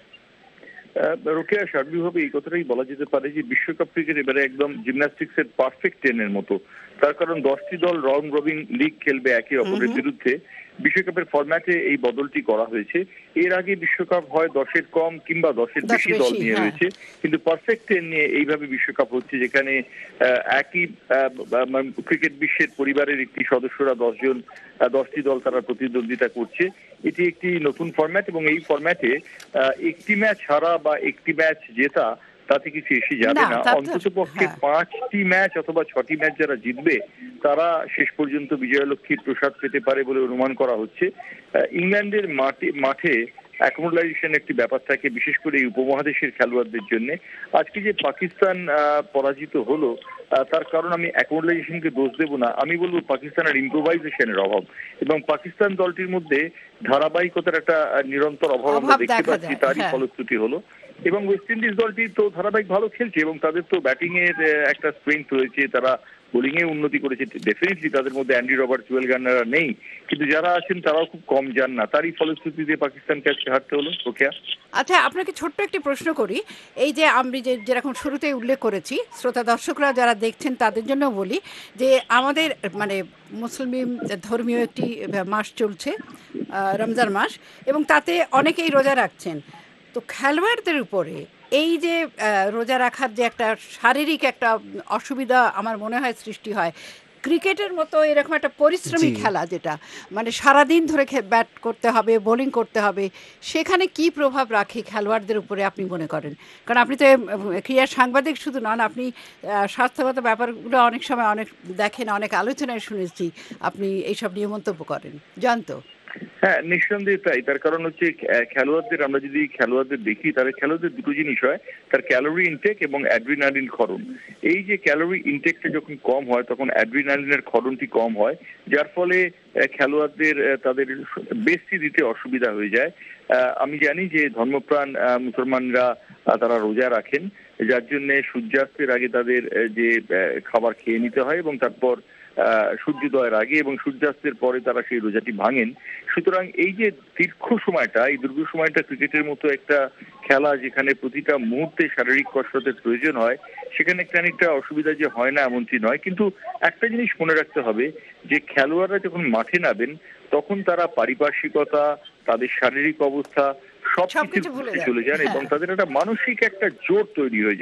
রোকেয়া, সার্বিকভাবে এই কথাটাই বলা যেতে পারে যে বিশ্বকাপ ক্রিকেট এবারে একদম জিমন্যাস্টিক্সের পারফেক্ট টেনের মতো। তার কারণ দশটি দল রাউন্ড রবিন লিগ খেলবে একে অপরের বিরুদ্ধে। বিশ্বকাপের ফরম্যাটে এই বদলটি করা হয়েছে। এর আগে বিশ্বকাপ হয় দশের কম কিংবা দশের বেশি দল নিয়ে রয়েছে, কিন্তু পারফেক্ট টেন নিয়ে এইভাবে বিশ্বকাপ হচ্ছে, যেখানে একই ক্রিকেট বিশ্বের পরিবারের একটি সদস্যরা দশজন দশটি দল তারা প্রতিদ্বন্দ্বিতা করছে। এটি একটি নতুন ফরম্যাট, এবং এই ফরম্যাটে একটি ম্যাচ হারা বা একটি ম্যাচ জেতা তাতে কিছু এসে যাবে না। অন্তত পক্ষে পাঁচটি ম্যাচ অথবা ছটি ম্যাচ যারা জিতবে তারা শেষ পর্যন্ত বিজয়লক্ষ্মীর প্রসাদ পেতে পারে বলে অনুমান করা হচ্ছে। ইংল্যান্ডের মাঠে মাঠে অ্যাকোমোডেশন একটি ব্যাপার থাকে, বিশেষ করে এই উপমহাদেশের খেলোয়াড়দের জন্য। আজকে যে পাকিস্তান পরাজিত হলো তার কারণ আমি অ্যাকোমোডেশনকে দোষ দেব না, আমি বলবো পাকিস্তানের ইম্প্রোভাইজেশনের অভাব, এবং পাকিস্তান দলটির মধ্যে ধারাবাহিকতার একটা নিরন্তর অভাব আমরা দেখতে পাচ্ছি, তারই ফলশ্রুতি হলো। এবং ওয়েস্ট ইন্ডিজ দলটি তো ধারাবাহিক ভালো খেলছে, এবং তাদের তো ব্যাটিং এর একটা স্ট্রেংথ রয়েছে, তারা বোলিং এ উন্নতি করেছে। ডেফিনেটলি তাদের মধ্যে অ্যান্ডি রবার্ট, জুয়েল গার্নাররা নেই, কিন্তু যারা আছেন তারাও খুব কম যান না, তারই ফলশ্রুতিতে পাকিস্তানকে আজকে হারতে হলো। ওকে, আচ্ছা, আপনাকে ছোট্ট একটি প্রশ্ন করি। এই যে আমি যে যেরকম শুরুতেই উল্লেখ করেছি, শ্রোতা দর্শকরা যারা দেখছেন তাদের জন্য বলি যে আমাদের মানে মুসলিম ধর্মীয় একটি মাস চলছে, রমজান মাস, এবং তাতে অনেকেই রোজা রাখছেন। তো খেলোয়াড়দের উপরে এই যে রোজা রাখার যে একটা শারীরিক একটা অসুবিধা আমার মনে হয় সৃষ্টি হয়, ক্রিকেটের মতো এরকম একটা পরিশ্রমী খেলা যেটা মানে সারাদিন ধরে ব্যাট করতে হবে, বোলিং করতে হবে, সেখানে কি প্রভাব রাখে খেলোয়াড়দের উপরে আপনি মনে করেন? কারণ আপনি তো ক্রীড়া সাংবাদিক শুধু নন, আপনি স্বাস্থ্যগত ব্যাপারগুলো অনেক সময় অনেক দেখেন, অনেক আলোচনায় শুনেছি আপনি এইসব নিয়ে মন্তব্য করেন, জানতো? হ্যাঁ, নিঃসন্দেহে তাই। তার কারণ হচ্ছে খেলোয়াড়দের, আমরা যদি খেলোয়াড়দের দেখি তাহলে খেলোয়াড়দের দুটো জিনিস হয়, তার ক্যালোরি ইনটেক এবং অ্যাড্রিনালিন ক্ষরণ। এই যে ক্যালোরি ইনটেকটা যখন কম হয় তখন অ্যাড্রিনালিনের ক্ষরণটি কম হয়, যার ফলে খেলোয়াড়দের তাদের বেশি দিতে অসুবিধা হয়ে যায়। আমি জানি যে ধর্মপ্রাণ মুসলমানরা তারা রোজা রাখেন, যার জন্য সূর্যাস্তের আগে তাদের যে খাবার খেয়ে নিতে হয়, এবং তারপর সূর্যোদয়ের আগে এবং সূর্যাস্তের পরে তারা সেই রোজাটি ভাঙেন। সুতরাং এই যে দীর্ঘ সময়টা, এই দীর্ঘ সময়টা ক্রিকেটের মতো একটা খেলা যেখানে প্রতিটা মুহূর্তে শারীরিক কসরতের প্রয়োজন হয়, সেখানে খানিকটা অসুবিধা যে হয় না এমনটি নয়। কিন্তু একটা জিনিস মনে রাখতে হবে যে খেলোয়াড়রা যখন মাঠে নামেন তখন তারা পারিপার্শ্বিকতা, তাদের শারীরিক অবস্থা সবকিছু ভুলে চলে যান, এবং তাদের একটা মানসিক একটা জোর তৈরি হয়ে যায়।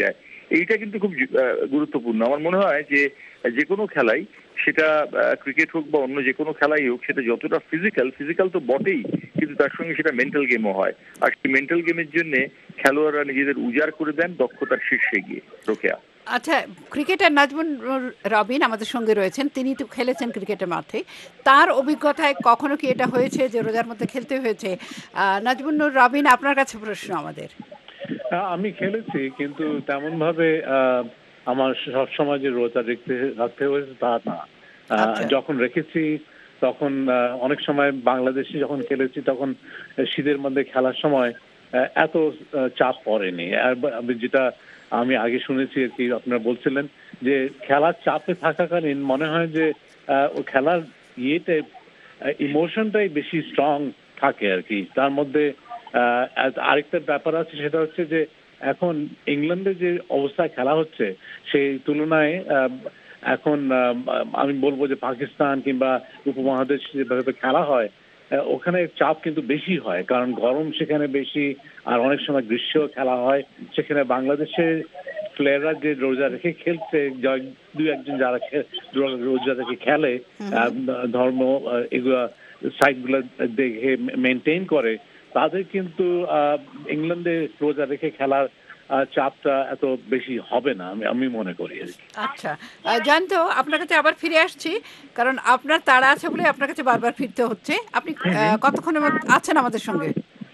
এইটা কিন্তু খুব আহ, গুরুত্বপূর্ণ। আমার মনে হয় যে যে কোনো খেলাই, সেটা ক্রিকেট হোক বা অন্য যে কোনো খেলাই হোক, সেটা যতটা ফিজিক্যাল, ফিজিক্যাল তো বটেই, কিন্তু তার সঙ্গে সেটা মেন্টাল গেমও হয়। আর সেই মেন্টাল গেমের জন্য খেলোয়াড়রা নিজেদের উজাড় করে দেন দক্ষতার শীর্ষে গিয়ে। রোকেয়া। আচ্ছা, ক্রিকেটার নাজমুল রবিন আমাদের সঙ্গে রয়েছেন, তিনি তো খেলেছেন ক্রিকেটের মাঠে। তার অভিজ্ঞতায় কখনো কি এটা হয়েছে যে রোজার মধ্যে খেলতে হয়েছে? আহ, নাজমুল রবিন, আপনার কাছে প্রশ্ন আমাদের। হ্যাঁ, আমি খেলেছি, কিন্তু তেমন ভাবে আহ, আমার সব সময় যে রোজা রাখতে রাখতে হয়েছে তা না। আহ, আচ্ছা। যখন রেখেছি তখন আহ, অনেক সময় বাংলাদেশে যখন খেলেছি তখন শীতের মধ্যে খেলার সময় আহ, এত আহ, চাপ পড়েনি। আর আমি যেটা আমি আগে শুনেছি আর কি, আপনারা বলছিলেন যে খেলার চাপে থাকাকালীন মনে হয় যে আহ, ও খেলার ইয়েতে ইমোশনটাই বেশি স্ট্রং থাকে আর কি। তার মধ্যে আহ, আরেকটা ব্যাপার আছে, সেটা হচ্ছে যে এখন ইংল্যান্ডে যে অবস্থায় খেলা হচ্ছে সেই তুলনায় আহ, এখন আহ, আমি বলবো যে পাকিস্তান কিংবা উপমহাদেশ যেভাবে খেলা হয় আহ, ওখানে চাপ কিন্তু বেশি হয়, কারণ গরম সেখানে বেশি, আর অনেক সময় গ্রীষ্মেও খেলা হয়। সেখানে বাংলাদেশের প্লেয়াররা যে রোজা রেখে খেলছে, দু একজন যারা রোজা রেখে খেলে, আহ, ধর্ম আহ, এগুলা সাইটগুলো দেখে মেনটেন করে, তাদের কিন্তু আহ, ইংল্যান্ডে রোজা রেখে খেলার আহ, চাপটা এত বেশি হবে না, আমি আমি মনে করি আর কি। আচ্ছা, আহ, জয়ন্ত, আপনার কাছে আবার ফিরে আসছি, কারণ আপনার তাড়া আছে বলে আপনার কাছে বারবার ফিরতে হচ্ছে। আপনি আহ, কতক্ষণের মধ্যে আছেন আমাদের সঙ্গে?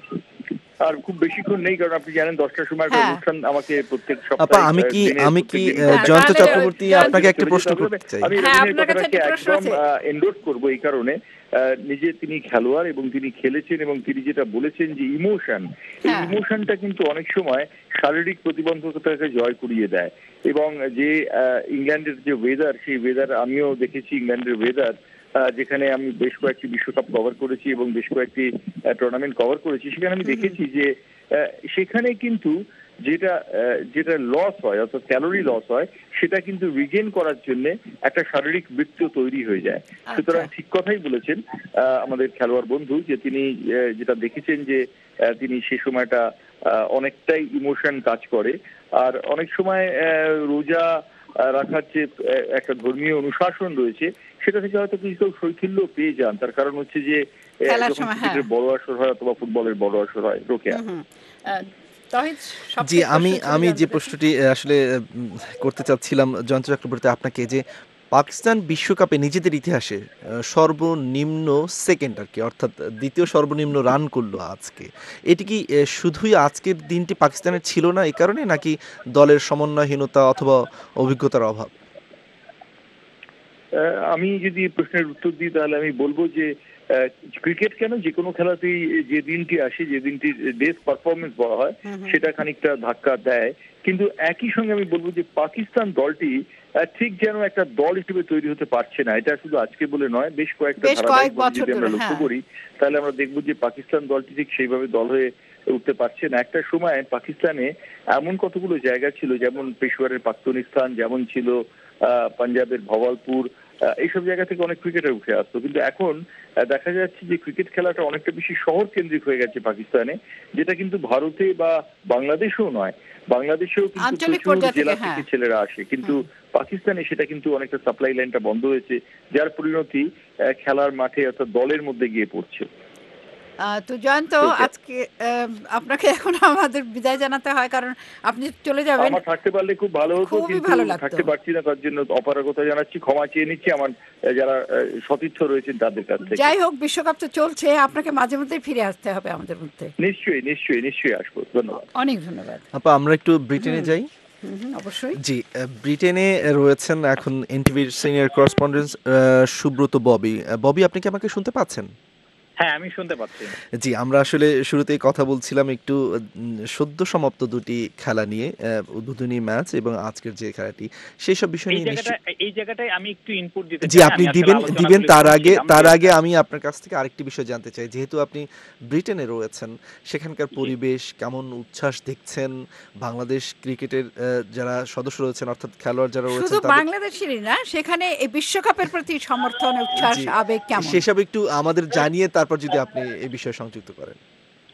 আর খুব বেশিক্ষণ নেই, কারণ আপনি জানেন দশটার সময় একটা হ্যাঁ। অনুষ্ঠান আমাকে প্রত্যেক আপা সপ্তাহে আমি আহ, কি দিনে আমি কি প্রত্যেক দিন আহ, করে জয়ন্ত তাহলে চক্রবর্তী জয়ন্ত- আপনাকে একটা চলে প্রশ্ন যেতে হবে। করতে চাই। আমি হ্যাঁ, রবীন্দ্রের আপনার কাছে কথাটাকে একটা প্রশ্ন একদম আছে। এন্ডোর্স করবো এই কারণে, আহ, নিজে তিনি খেলোয়াড় এবং তিনি খেলেছেন, এবং তিনি যেটা বলেছেন যে ইমোশন, এই হ্যাঁ। ইমোশনটা কিন্তু অনেক সময় শারীরিক প্রতিবন্ধকতাকে জয় করিয়ে দেয়। এবং যে আহ, ইংল্যান্ডের যে ওয়েদার, সেই ওয়েদার আমিও দেখেছি। ইংল্যান্ডের ওয়েদার, যেখানে আমি বেশ কয়েকটি বিশ্বকাপ কভার করেছি এবং বেশ কয়েকটি টুর্নামেন্ট কভার করেছি, সেখানে আমি দেখেছি যে আহ, সেখানে কিন্তু যেটা আহ, যেটা লস হয়, অর্থাৎ ক্যালোরি লস হয়, সেটা কিন্তু রিগেন করার জন্য একটা শারীরিক বৃত্ত তৈরি হয়ে যায়। সুতরাং ঠিক কথাই বলেছেন আহ, আমাদের খেলোয়াড় বন্ধু, যে তিনি আহ, যেটা দেখেছেন যে আহ, তিনি সে সময়টা আহ, অনেকটাই ইমোশন কাজ করে। আর অনেক সময় আহ, রোজা আহ, রাখার যে আহ, একটা ধর্মীয় অনুশাসন রয়েছে, সেটা থেকে হয়তো কিছু কেউ শৈথিল্য পেয়ে যান। তার কারণ হচ্ছে যে আহ, খেলার যখন সময়, হ্যাঁ। ক্রিকেটের বড় আসর হয় অথবা ফুটবলের বড় আসর হয়। রোকেয়া। হুম, হুম। আহ, তহিদ, জি সবচেয়ে আমি প্রশ্ন ছিল আমি যে জানতে চাচ্ছি। প্রশ্নটি আহ, আসলে উম, করতে চাচ্ছিলাম জয়ন্ত চক্রবর্তী আপনাকে, যে পাকিস্তান বিশ্বকাপে নিজেদের ইতিহাসে আহ, সর্বনিম্ন সেকেন্ড আর কি, অর্থাৎ দ্বিতীয় সর্বনিম্ন রান করলো আজকে। এটি কি আহ, শুধুই আজকের দিনটি পাকিস্তানের ছিল না এই কারণে, নাকি দলের সমন্বয়হীনতা অথবা অভিজ্ঞতার অভাব? আহ, আমি যদি এই প্রশ্নের উত্তর দিই, তাহলে আমি বলবো যে আহ, ক্রিকেট কেন, যে কোনো খেলাতেই যে দিনটি আসে, যে দিনটি ডেস পারফরমেন্স বলা হয়, সেটা খানিকটা ধাক্কা দেয়। কিন্তু একই সঙ্গে আমি বলবো যে পাকিস্তান দলটি আহ, ঠিক যেন একটা দল হিসেবে তৈরি হতে পারছে না। এটা শুধু আজকে বলে নয়, বেশ কয়েকটা বেশ কয়েক ধারাবাহিক বছর যদি আমরা ধরে, লক্ষ্য হ্যাঁ। করি, তাহলে আমরা দেখবো যে পাকিস্তান দলটি ঠিক সেইভাবে দল হয়ে উঠতে পারছে না। একটা সময় পাকিস্তানে এমন কতগুলো জায়গা ছিল, যেমন পেশোয়ারের পাকিস্তান, যেমন ছিল আহ, পাঞ্জাবের ভওয়ালপুর, আহ, এইসব জায়গা থেকে অনেক ক্রিকেটার উঠে আসতো। কিন্তু এখন আহ, দেখা যাচ্ছে যে ক্রিকেট খেলাটা অনেকটা বেশি শহর কেন্দ্রিক হয়ে গেছে পাকিস্তানে, যেটা কিন্তু ভারতে বা বাংলাদেশেও নয়। বাংলাদেশেও কিন্তু আঞ্চলিক প্রচুর পর্যায় থেকে, জেলা হ্যাঁ। থেকে ছেলেরা আসে, কিন্তু পাকিস্তানে সেটা কিন্তু অনেকটা সাপ্লাই লাইনটা বন্ধ হয়েছে, যার পরিণতি আহ, খেলার মাঠে অর্থাৎ দলের মধ্যে গিয়ে পড়ছে। আহ, তো জয়ন্ত, Okay. আজকে আহ, আপনাকে এখন আমাদের বিদায় জানাতে হয়, কারণ আপনি চলে যাবেন। আমার থাকতে পারলে খুব ভালো হতো, খুবই কিন্তু ভালো লাগতো। থাকতে পারছি না, তার জন্য অপারগতা জানাচ্ছি, ক্ষমা চেয়ে নিচ্ছি আমার আহ, যারা আহ, সতীর্থ রয়েছেন তাদের কাছ থেকে। যাই হোক, বিশ্বকাপ তো চলছে, আপনাকে মাঝে মধ্যে ফিরে আসতে হবে আমাদের মধ্যে। নিশ্চয়ই নিশ্চয়ই নিশ্চয়ই আসবো। ধন্যবাদ। অনেক ধন্যবাদ। আপা আমরা একটু ব্রিটেনে যাই। হুম, হুম, অবশ্যই। জি, আহ, ব্রিটেনে রয়েছেন এখন এনটিভির সিনিয়র করেসপন্ডেন্ট সুব্রত ববি। আহ, ববি, আপনি কি আমাকে শুনতে পাচ্ছেন? হ্যাঁ, আমি শুনতে পাচ্ছি। জি, আমরা আসলে শুরুতেই কথা বলছিলাম একটু উম, সদ্য সমাপ্ত দুটি খেলা নিয়ে, আহ, উদ্বোধনী ম্যাচ এবং আজকের যে খেলাটি, সেই সব বিষয় এই নিয়ে জায়গাটা নিশ্চয়ই। এই জায়গাটায় আমি একটু ইনপুট দিতে জি, চাই। আপনি আমি আসলে দিবেন আলোচনাগুলি দিবেন তার আগে শুনছিলাম তার যে- আগে আমি আপনার কাছ থেকে আরেকটি বিষয় জানতে চাই। যেহেতু আপনি ব্রিটেনে রয়েছেন, সেখানকার পরিবেশ কেমন, উচ্ছ্বাস দেখছেন বাংলাদেশ ক্রিকেটের আহ, যারা সদস্য রয়েছেন, অর্থাৎ খেলোয়াড় যারা শুধু রয়েছেন তাদের, বাংলাদেশেরই না, সেখানে এই বিশ্বকাপের প্রতি সমর্থন, উচ্ছ্বাস, জি, আবেগ কেমন? সেসব একটু আমাদের জানিয়ে তারপর যদি আপনি এই বিষয়ে সংযুক্ত করেন।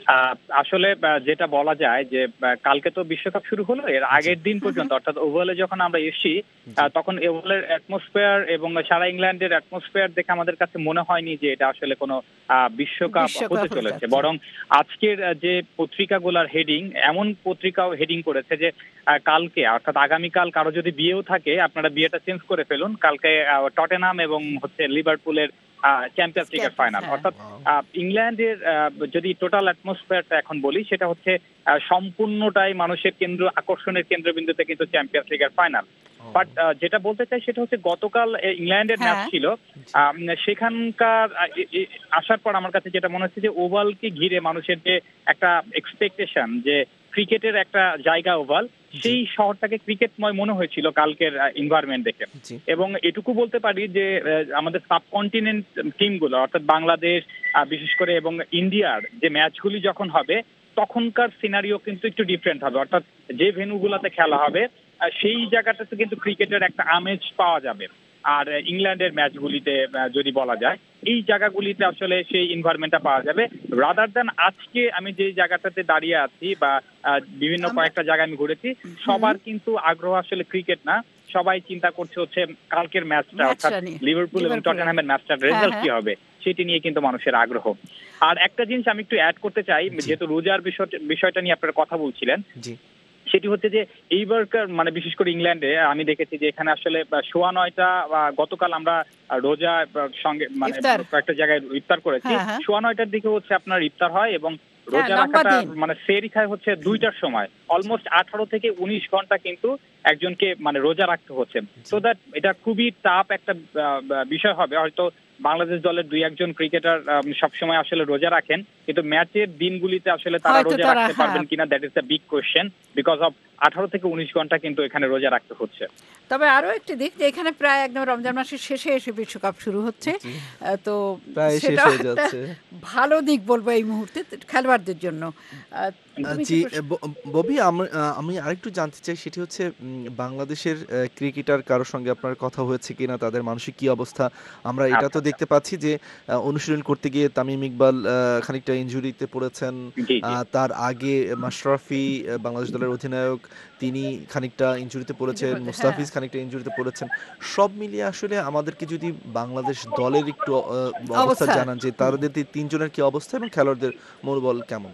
আহ, আসলে আহ, যেটা বলা যায় যে আহ, কালকে তো বিশ্বকাপ শুরু হলো, এর আগের দিন পর্যন্ত অর্থাৎ ওভালে যখন আমরা এসেছি আহ, তখন ওভালের অ্যাটমসফিয়ার এবং সারা ইংল্যান্ডের অ্যাটমসফিয়ার দেখে আমাদের কাছে মনে হয়নি যে এটা আসলে কোনো আহ, বিশ্বকাপ বিশ্বকাপ হতে হতে চলেছে। যাচ্ছে। বরং আজকের আহ, যে পত্রিকাগুলোর হেডিং, এমন পত্রিকাও হেডিং করেছে যে আহ, কালকে অর্থাৎ আগামীকাল কারো যদি বিয়েও থাকে আপনারা বিয়েটা চেঞ্জ করে ফেলুন, কালকে আহ, টটেনহাম এবং হচ্ছে লিভারপুলের চ্যাম্পিয়ন্স লিগের ফাইনাল। হ্যাঁ। অর্থাৎ আহ, ইংল্যান্ডের আহ, যদি টোটাল অ্যাটমসফিয়ারটা এখন বলি সেটা হচ্ছে আহ, সম্পূর্ণটাই মানুষের কেন্দ্র আকর্ষণের কেন্দ্রবিন্দুতে কিন্তু চ্যাম্পিয়ন্স লিগের ফাইনাল। বাট যেটা বলতে চাই সেটা হচ্ছে গতকাল আহ, ইংল্যান্ডের ম্যাচ হ্যাঁ। ছিল, আম, সেখানকার আহ, এ- এ- আসার পর আমার কাছে যেটা মনে হচ্ছে যে ওভালকে ঘিরে মানুষের যে একটা এক্সপেকটেশন যে ক্রিকেটের একটা জায়গা ওভাল, সেই শহরটাকে ক্রিকেটময় মনে হয়েছিল কালকের এনভায়রনমেন্ট দেখে। জি। এবং এটুকু বলতে পারি যে আহ, আমাদের সাবকন্টিনেন্ট টিমগুলো অর্থাৎ বাংলাদেশ আহ, বিশেষ করে এবং ইন্ডিয়ার যে ম্যাচগুলি যখন হবে তখনকার সিনারিও কিন্তু একটু ডিফারেন্ট হবে। অর্থাৎ যে ভেন্যুগুলোতে খেলা হবে আহ, সেই জায়গাটাতে কিন্তু ক্রিকেটের একটা আমেজ পাওয়া যাবে। আর আহ, ইংল্যান্ডের ম্যাচগুলিতে আহ, যদি বলা যায় এই জায়গাগুলিতে আসলে সেই এনভায়রনমেন্টটা পাওয়া যাবে, রাদার দ্যান আজকে আমি যে জায়গাটাতে দাঁড়িয়ে আছি বা আহ, বিভিন্ন কয়েকটা জায়গায় আমি ঘুরেছি, সবার কিন্তু আগ্রহ আসলে ক্রিকেট না, সবাই চিন্তা করছে হচ্ছে কালকের ম্যাচটা অর্থাৎ ম্যাচটা নিয়ে। লিভারপুল এবং লিভারপুলের। টটেনহামের ম্যাচটার হ্যাঁ, রেজাল্ট হ্যাঁ। কি হবে সেটি নিয়ে কিন্তু মানুষের আগ্রহ। আর একটা জিনিস আমি একটু অ্যাড করতে চাই, যেহেতু রোজার বিষয়টা বিষয়টা নিয়ে আপনারা কথা বলছিলেন, জি। সেটি হচ্ছে যে এইবারকার মানে বিশেষ করে ইংল্যান্ডে আমি দেখেছি যে এখানে আসলে আহ, সোয়া নয়টা বা গতকাল আমরা আহ, রোজা আহ, সঙ্গে মানে ইফতার। কয়েকটা জায়গায় ইফতার করেছি, হ্যাঁ, হ্যাঁ। সোয়া নয়টার দিকে হচ্ছে আপনার ইফতার হয় এবং হ্যাঁ, রোজা লম্বা রাখাটা দিন। মানে সেরি খায় হচ্ছে দুইটার সময়, অলমোস্ট আঠারো থেকে উনিশ ঘন্টা কিন্তু একজনকে মানে রোজা রাখতে হচ্ছে। সো দ্যাট এটা খুবই টাফ একটা আহ, বিষয় হবে। হয়তো বাংলাদেশ দলের দুই একজন ক্রিকেটার সবসময় আসলে রোজা রাখেন, কিন্তু ম্যাচের দিনগুলিতে আসলে তারা হয়তো রোজা তারা, রাখতে পারবেন হ্যাঁ। কিনা, that is the big question, because of আঠারো থেকে উনিশ ঘন্টা কিন্তু এখানে রোজা রাখতে হচ্ছে। তবে আরো একটি দিক যে এখানে প্রায় একদম রমজান মাসের শেষে এসে বিশ্বকাপ শুরু হচ্ছে, আহ, তো প্রায় শেষ সেটা হয়ে একটা যাচ্ছে। ভালো দিক বলবো এই মুহূর্তে খেলোয়াড়দের জন্য। আহ, আহ, তুমি কি জি, প্রশ্ন- ব- ববি, আমি- আহ, আমি আরেকটু জানতে চাই, সেটি হচ্ছে উম, বাংলাদেশের আহ, ক্রিকেটার কারোর সঙ্গে আপনার কথা হয়েছে কিনা, তাদের মানসিক কি অবস্থা? আমরা এটা তো আচ্ছা, দেখতে পাচ্ছি যে আহ, অনুশীলন করতে গিয়ে তামিম ইকবাল আহ, খানিকটা ইনজুরিতে পড়েছেন। জি জি আহ, তার আগে মাশরাফি আহ, বাংলাদেশ দলের অধিনায়ক, তিনি খানিকটা ইনজুরিতে পড়েছেন, হ্যাঁ। মুস্তাফিজ খানিকটা ইনজুরিতে পড়েছেন। সব মিলিয়ে আসলে আমাদেরকে যদি বাংলাদেশ দলের একটু আহ, অবস্থা অবস্থা। জানান যে তাদের তি- তিনজনের কি অবস্থা এবং খেলোয়াড়দের মনোবল কেমন?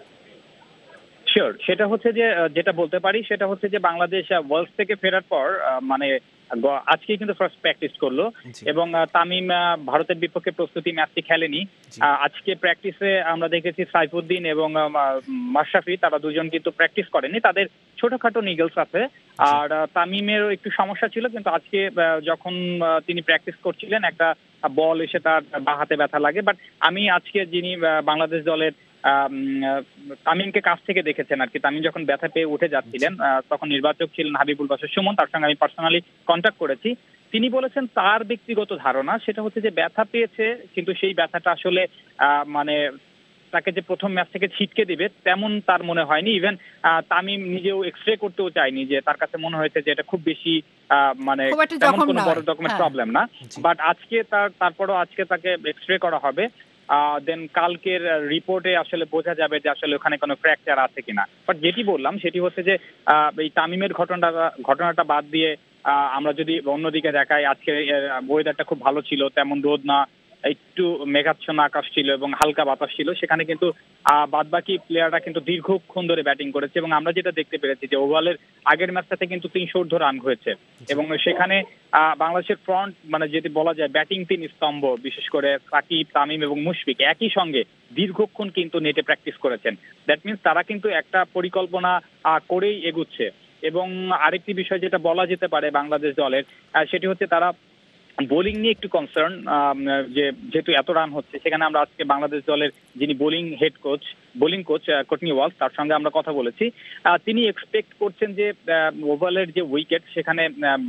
শিওর, সেটা হচ্ছে যে আহ, যেটা বলতে পারি সেটা হচ্ছে যে বাংলাদেশ ওয়ার্ল্ড থেকে ফেরার পর আহ, মানে গ- আজকে কিন্তু ফার্স্ট প্র্যাকটিস করলো জি। এবং আহ, তামিম আহ, ভারতের বিপক্ষে প্রস্তুতি ম্যাচটি খেলেনি। জি। আহ, আজকে প্র্যাকটিসে আমরা দেখেছি সাইফুদ্দিন এবং আহ, মা- মাশরাফি, তারা দুজন কিন্তু প্র্যাকটিস করেনি, তাদের ছোটখাটো নিগলস আছে। আর আহ, তামিমেরও একটু সমস্যা ছিল, কিন্তু আজকে আহ, যখন আহ, তিনি প্র্যাকটিস করছিলেন একটা বল এসে তার বা হাতে ব্যথা লাগে। বাট আমি আজকে যিনি আহ, বাংলাদেশ দলের আম, আহ, তামিমকে কাছ থেকে দেখেছেন আর কি, তামিম যখন ব্যথা পেয়ে উঠে যাচ্ছিলেন আহ, তখন নির্বাচক ছিলেন হাবিবুল বাশার সুমন, তার সঙ্গে আমি পার্সোনালি কন্ট্যাক্ট করেছি। তিনি বলেছেন তার ব্যক্তিগত ধারণা সেটা হচ্ছে যে ব্যথা পেয়েছে, কিন্তু সেই ব্যথাটা আসলে আহ, মানে তাকে যে প্রথম ম্যাচ থেকে ছিটকে দিবে তেমন তার মনে হয়নি। ইভেন তামিম নিজেও এক্স রে করতেও চায়নি, যে তার কাছে মনে হয়েছে যে এটা খুব বেশি আহ, মানে খুব একটা তেমন জখম কোনো নয়। বড় রকমের হ্যাঁ। প্রবলেম না। জি। বাট আজকে তার তারপরও আজকে তাকে এক্স রে করা হবে, দেন কালকের রিপোর্টে আসলে বোঝা যাবে যে আসলে ওখানে কোনো ফ্র্যাকচার আছে কিনা। বাট যেটি বললাম সেটি হচ্ছে যে আহ, এই তামিমের ঘটনাটা ঘটনাটা বাদ দিয়ে আহ, আমরা যদি অন্যদিকে দেখাই, আজকে ওয়েদারটা খুব ভালো ছিল, তেমন রোদ না, একটু মেঘাচ্ছন্ন আকাশ ছিল এবং হালকা বাতাস ছিল, সেখানে কিন্তু বাদ বাকি প্লেয়াররা কিন্তু দীর্ঘক্ষণ ধরে ব্যাটিং করেছে এবং আমরা যেটা দেখতে পেরেছি যে ওভালের আগের ম্যাচটাতে কিন্তু তিনশো ঊর্ধ্ব রান হয়েছে এবং সেখানে আহ, বাংলাদেশের ফ্রন্ট মানে যেটি বলা যায় ব্যাটিং তিন স্তম্ভ, বিশেষ করে সাকিব, তামিম এবং মুশফিক একই সঙ্গে দীর্ঘক্ষণ কিন্তু নেটে প্র্যাকটিস করেছেন। দ্যাট মিনস তারা কিন্তু একটা পরিকল্পনা আহ, করেই এগুচ্ছে। এবং আরেকটি বিষয় যেটা বলা যেতে পারে বাংলাদেশ দলের, আহ, সেটি হচ্ছে তারা বোলিং নিয়ে একটু কনসার্ন, যে যেহেতু এত রান হচ্ছে। সেখানে আমরা আজকে বাংলাদেশ দলের যিনি bowling head coach bowling coach Courtney Walsh, তার সঙ্গে আমরা কথা বলেছি। আহ, তিনি এক্সপেক্ট করছেন যে ওভালের যে উইকেট সেখানে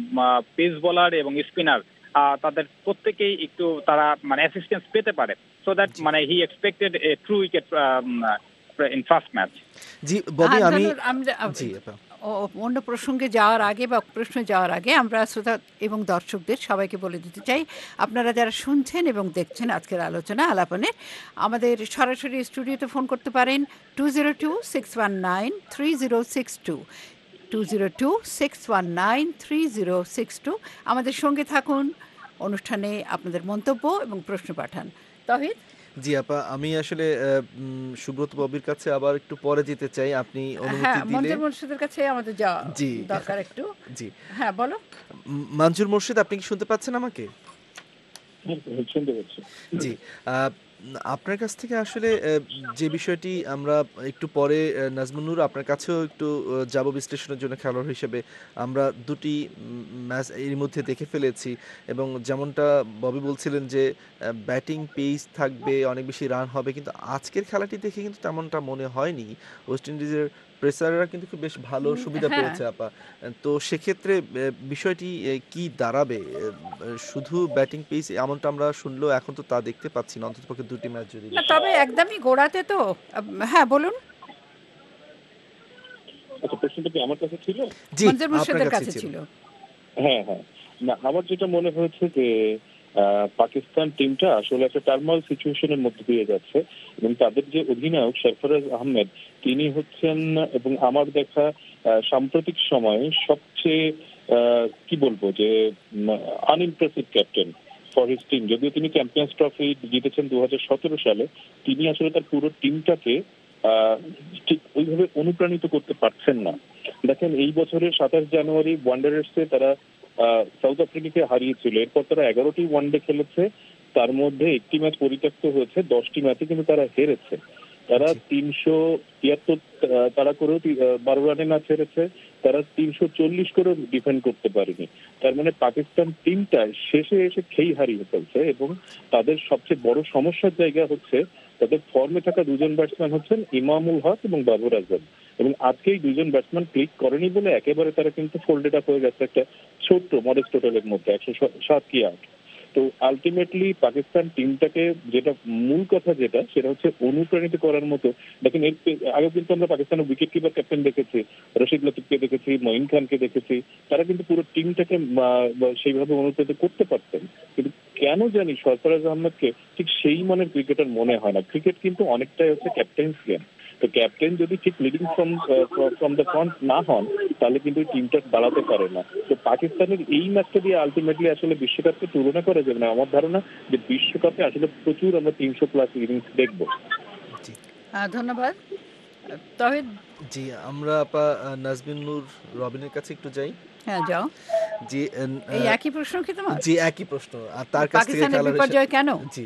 পেস বোলার এবং স্পিনার তাদের প্রত্যেকেই একটু তারা মানে অ্যাসিস্ট্যান্স পেতে পারে, সো দ্যাট মানে he expected a true wicket in first match. জি ববি, আর আমি ধরুন আমরা- জি আপা। ও- অন্য প্রসঙ্গে যাওয়ার আগে বা প্রশ্নে যাওয়ার আগে আমরা শ্রোতা এবং দর্শকদের সবাইকে বলে দিতে চাই, আপনারা যারা শুনছেন এবং দেখছেন আজকের আলোচনা আলাপনে, আমাদের সরাসরি স্টুডিওতে ফোন করতে পারেন two zero two six one nine three zero six two two zero two six one nine three zero six two আমাদের সঙ্গে থাকুন, অনুষ্ঠানে আপনাদের মন্তব্য এবং প্রশ্ন পাঠান। তহিদ? জি আপা, আমি আসলে আহ, উম, সুব্রত ববির কাছে আবার একটু পরে যেতে চাই, আপনি অনুমতি হ্যাঁ, দিলে। মঞ্জুর মুর্শিদের কাছে আমাদের যাওয়া জি। দরকার একটু। জি। হ্যাঁ, বলো। উম, মঞ্জুর মুর্শিদ, আপনি কি শুনতে পাচ্ছেন আমাকে? শুনতে পাচ্ছি। জি। আহ, আপনার কাছ থেকে আসলে আহ, যে বিষয়টি আমরা একটু পরে আহ, নাজমুন নূর আপনার কাছেও একটু আহ, যাব বিশ্লেষণের জন্য খেলোয়াড় হিসেবে। আমরা দুটি ম্যাচ এর মধ্যে দেখে ফেলেছি এবং যেমনটা ববি বলছিলেন যে ব্যাটিং পেস থাকবে, অনেক বেশি রান হবে, কিন্তু আজকের খেলাটি দেখে কিন্তু তেমনটা মনে হয়নি। ওয়েস্ট ইন্ডিজের প্রেসাররা কিন্তু খুব বেশ ভালো উম, সুবিধা হ্যাঁ। পেয়েছে আপা। তো সেক্ষেত্রে আহ, বিষয়টি আহ, কি দাঁড়াবে? আহ, শুধু ব্যাটিং পেস এমনটা আমরা শুনলেও এখন তো তা দেখতে পাচ্ছি না, অন্ততপক্ষে দুটি ম্যাচ যদি না, দেখি। তবে একদমই গোড়াতে তো আহ, হ্যাঁ, বলুন। আচ্ছা, প্রশ্নটা কি আমার কাছে ছিল? জি, মঞ্জুর আপনার মুর্শিদের কাছে কাছে ছিল। ছিল। হ্যাঁ হ্যাঁ, না আমার যেটা মনে হয়েছে যে আহ, পাকিস্তান টিমটা আসলে একটা টার্মাল সিচুয়েশনের মধ্যে দিয়ে যাচ্ছে এবং তাদের যে অধিনায়ক সরফরাজ আহমেদ, তিনি হচ্ছেন এবং আমার দেখা আহ, সাম্প্রতিক সময়ে সবচেয়ে আহ, কি বলবো যে unimpressive captain for his team. যদিও তিনি চ্যাম্পিয়ন্স ট্রফি জিতেছেন দু হাজার সতেরো সালে, তিনি আসলে তার পুরো টিমটাকে আহ, ঠিক ওইভাবে অনুপ্রাণিত করতে পারছেন না। দেখেন, এই বছরের সাতাশ জানুয়ারি ওয়ান্ডারার্সে তারা আহ, সাউথ আফ্রিকাকে হারিয়েছিল। এরপর তারা এগারোটি ওয়ানডে খেলেছে, তার মধ্যে একটি ম্যাচ পরিত্যক্ত হয়েছে, দশটি ম্যাচে কিন্তু তারা হেরেছে। তারা তিনশো তিয়াত্তর তারা করেও তি- আহ, বারো রানে ম্যাচ হেরেছে, তারা তিনশো চল্লিশ করেও ডিফেন্ড করতে পারেনি। তার মানে পাকিস্তান টিমটা শেষে এসে খেই হারিয়ে ফেলছে এবং তাদের সবচেয়ে বড় সমস্যার জায়গা হচ্ছে তাদের ফর্মে থাকা দুজন ব্যাটসম্যান হচ্ছেন ইমামুল হক এবং বাবর আজম, এবং আজকে এই দুজন ব্যাটসম্যান ক্লিক করেনি বলে একেবারে তারা কিন্তু ফোল্ডেড আপ হয়ে গেছে একটা ছোট্ট মডেস্ট টোটালের মধ্যে, একশো সাত কি আট। তো আলটিমেটলি পাকিস্তান টিমটাকে যেটা মূল কথা যেটা সেটা হচ্ছে অনুপ্রাণিত করার মতো। দেখেন, এর আগে কিন্তু আমরা পাকিস্তানের উইকেট কিপার ক্যাপ্টেন দেখেছি, রশিদ লতিফকে দেখেছি, মঈন খানকে দেখেছি, তারা কিন্তু পুরো টিমটাকে সেইভাবে অনুপ্রাণিত করতে পারতেন। কিন্তু কেন জানি সরফরাজ আহমেদকে ঠিক সেই মানের ক্রিকেটার মনে হয় না। ক্রিকেট কিন্তু অনেকটাই হচ্ছে ক্যাপ্টেন্স গেম। তো ক্যাপ্টেন যদি ঠিক leading from from the front না হন তাহলে কিন্তু টিমটা দাঁড়াতে পারে না। তো পাকিস্তানের এই ম্যাচটা দিয়ে আলটিমেটলি আসলে বিশ্বকাপকে তুলনা করা যাবে না। আমার ধারণা যে বিশ্বকাপে আসলে প্রচুর আমরা তিনশো প্লাস ইনিংস দেখবো। জি। আহ, ধন্যবাদ। তহিদ? জি, আমরা আপা আহ, নাজমিন নূর রবিনের কাছে একটু যাই। হ্যাঁ, যাও। জি। আহ, এই একই প্রশ্ন কি তোমার? জি, একই প্রশ্ন। আর তার কাছ থেকে পাকিস্তানের খেলোয়াড় বিপর্যয় হিসেবে- কেন? জি।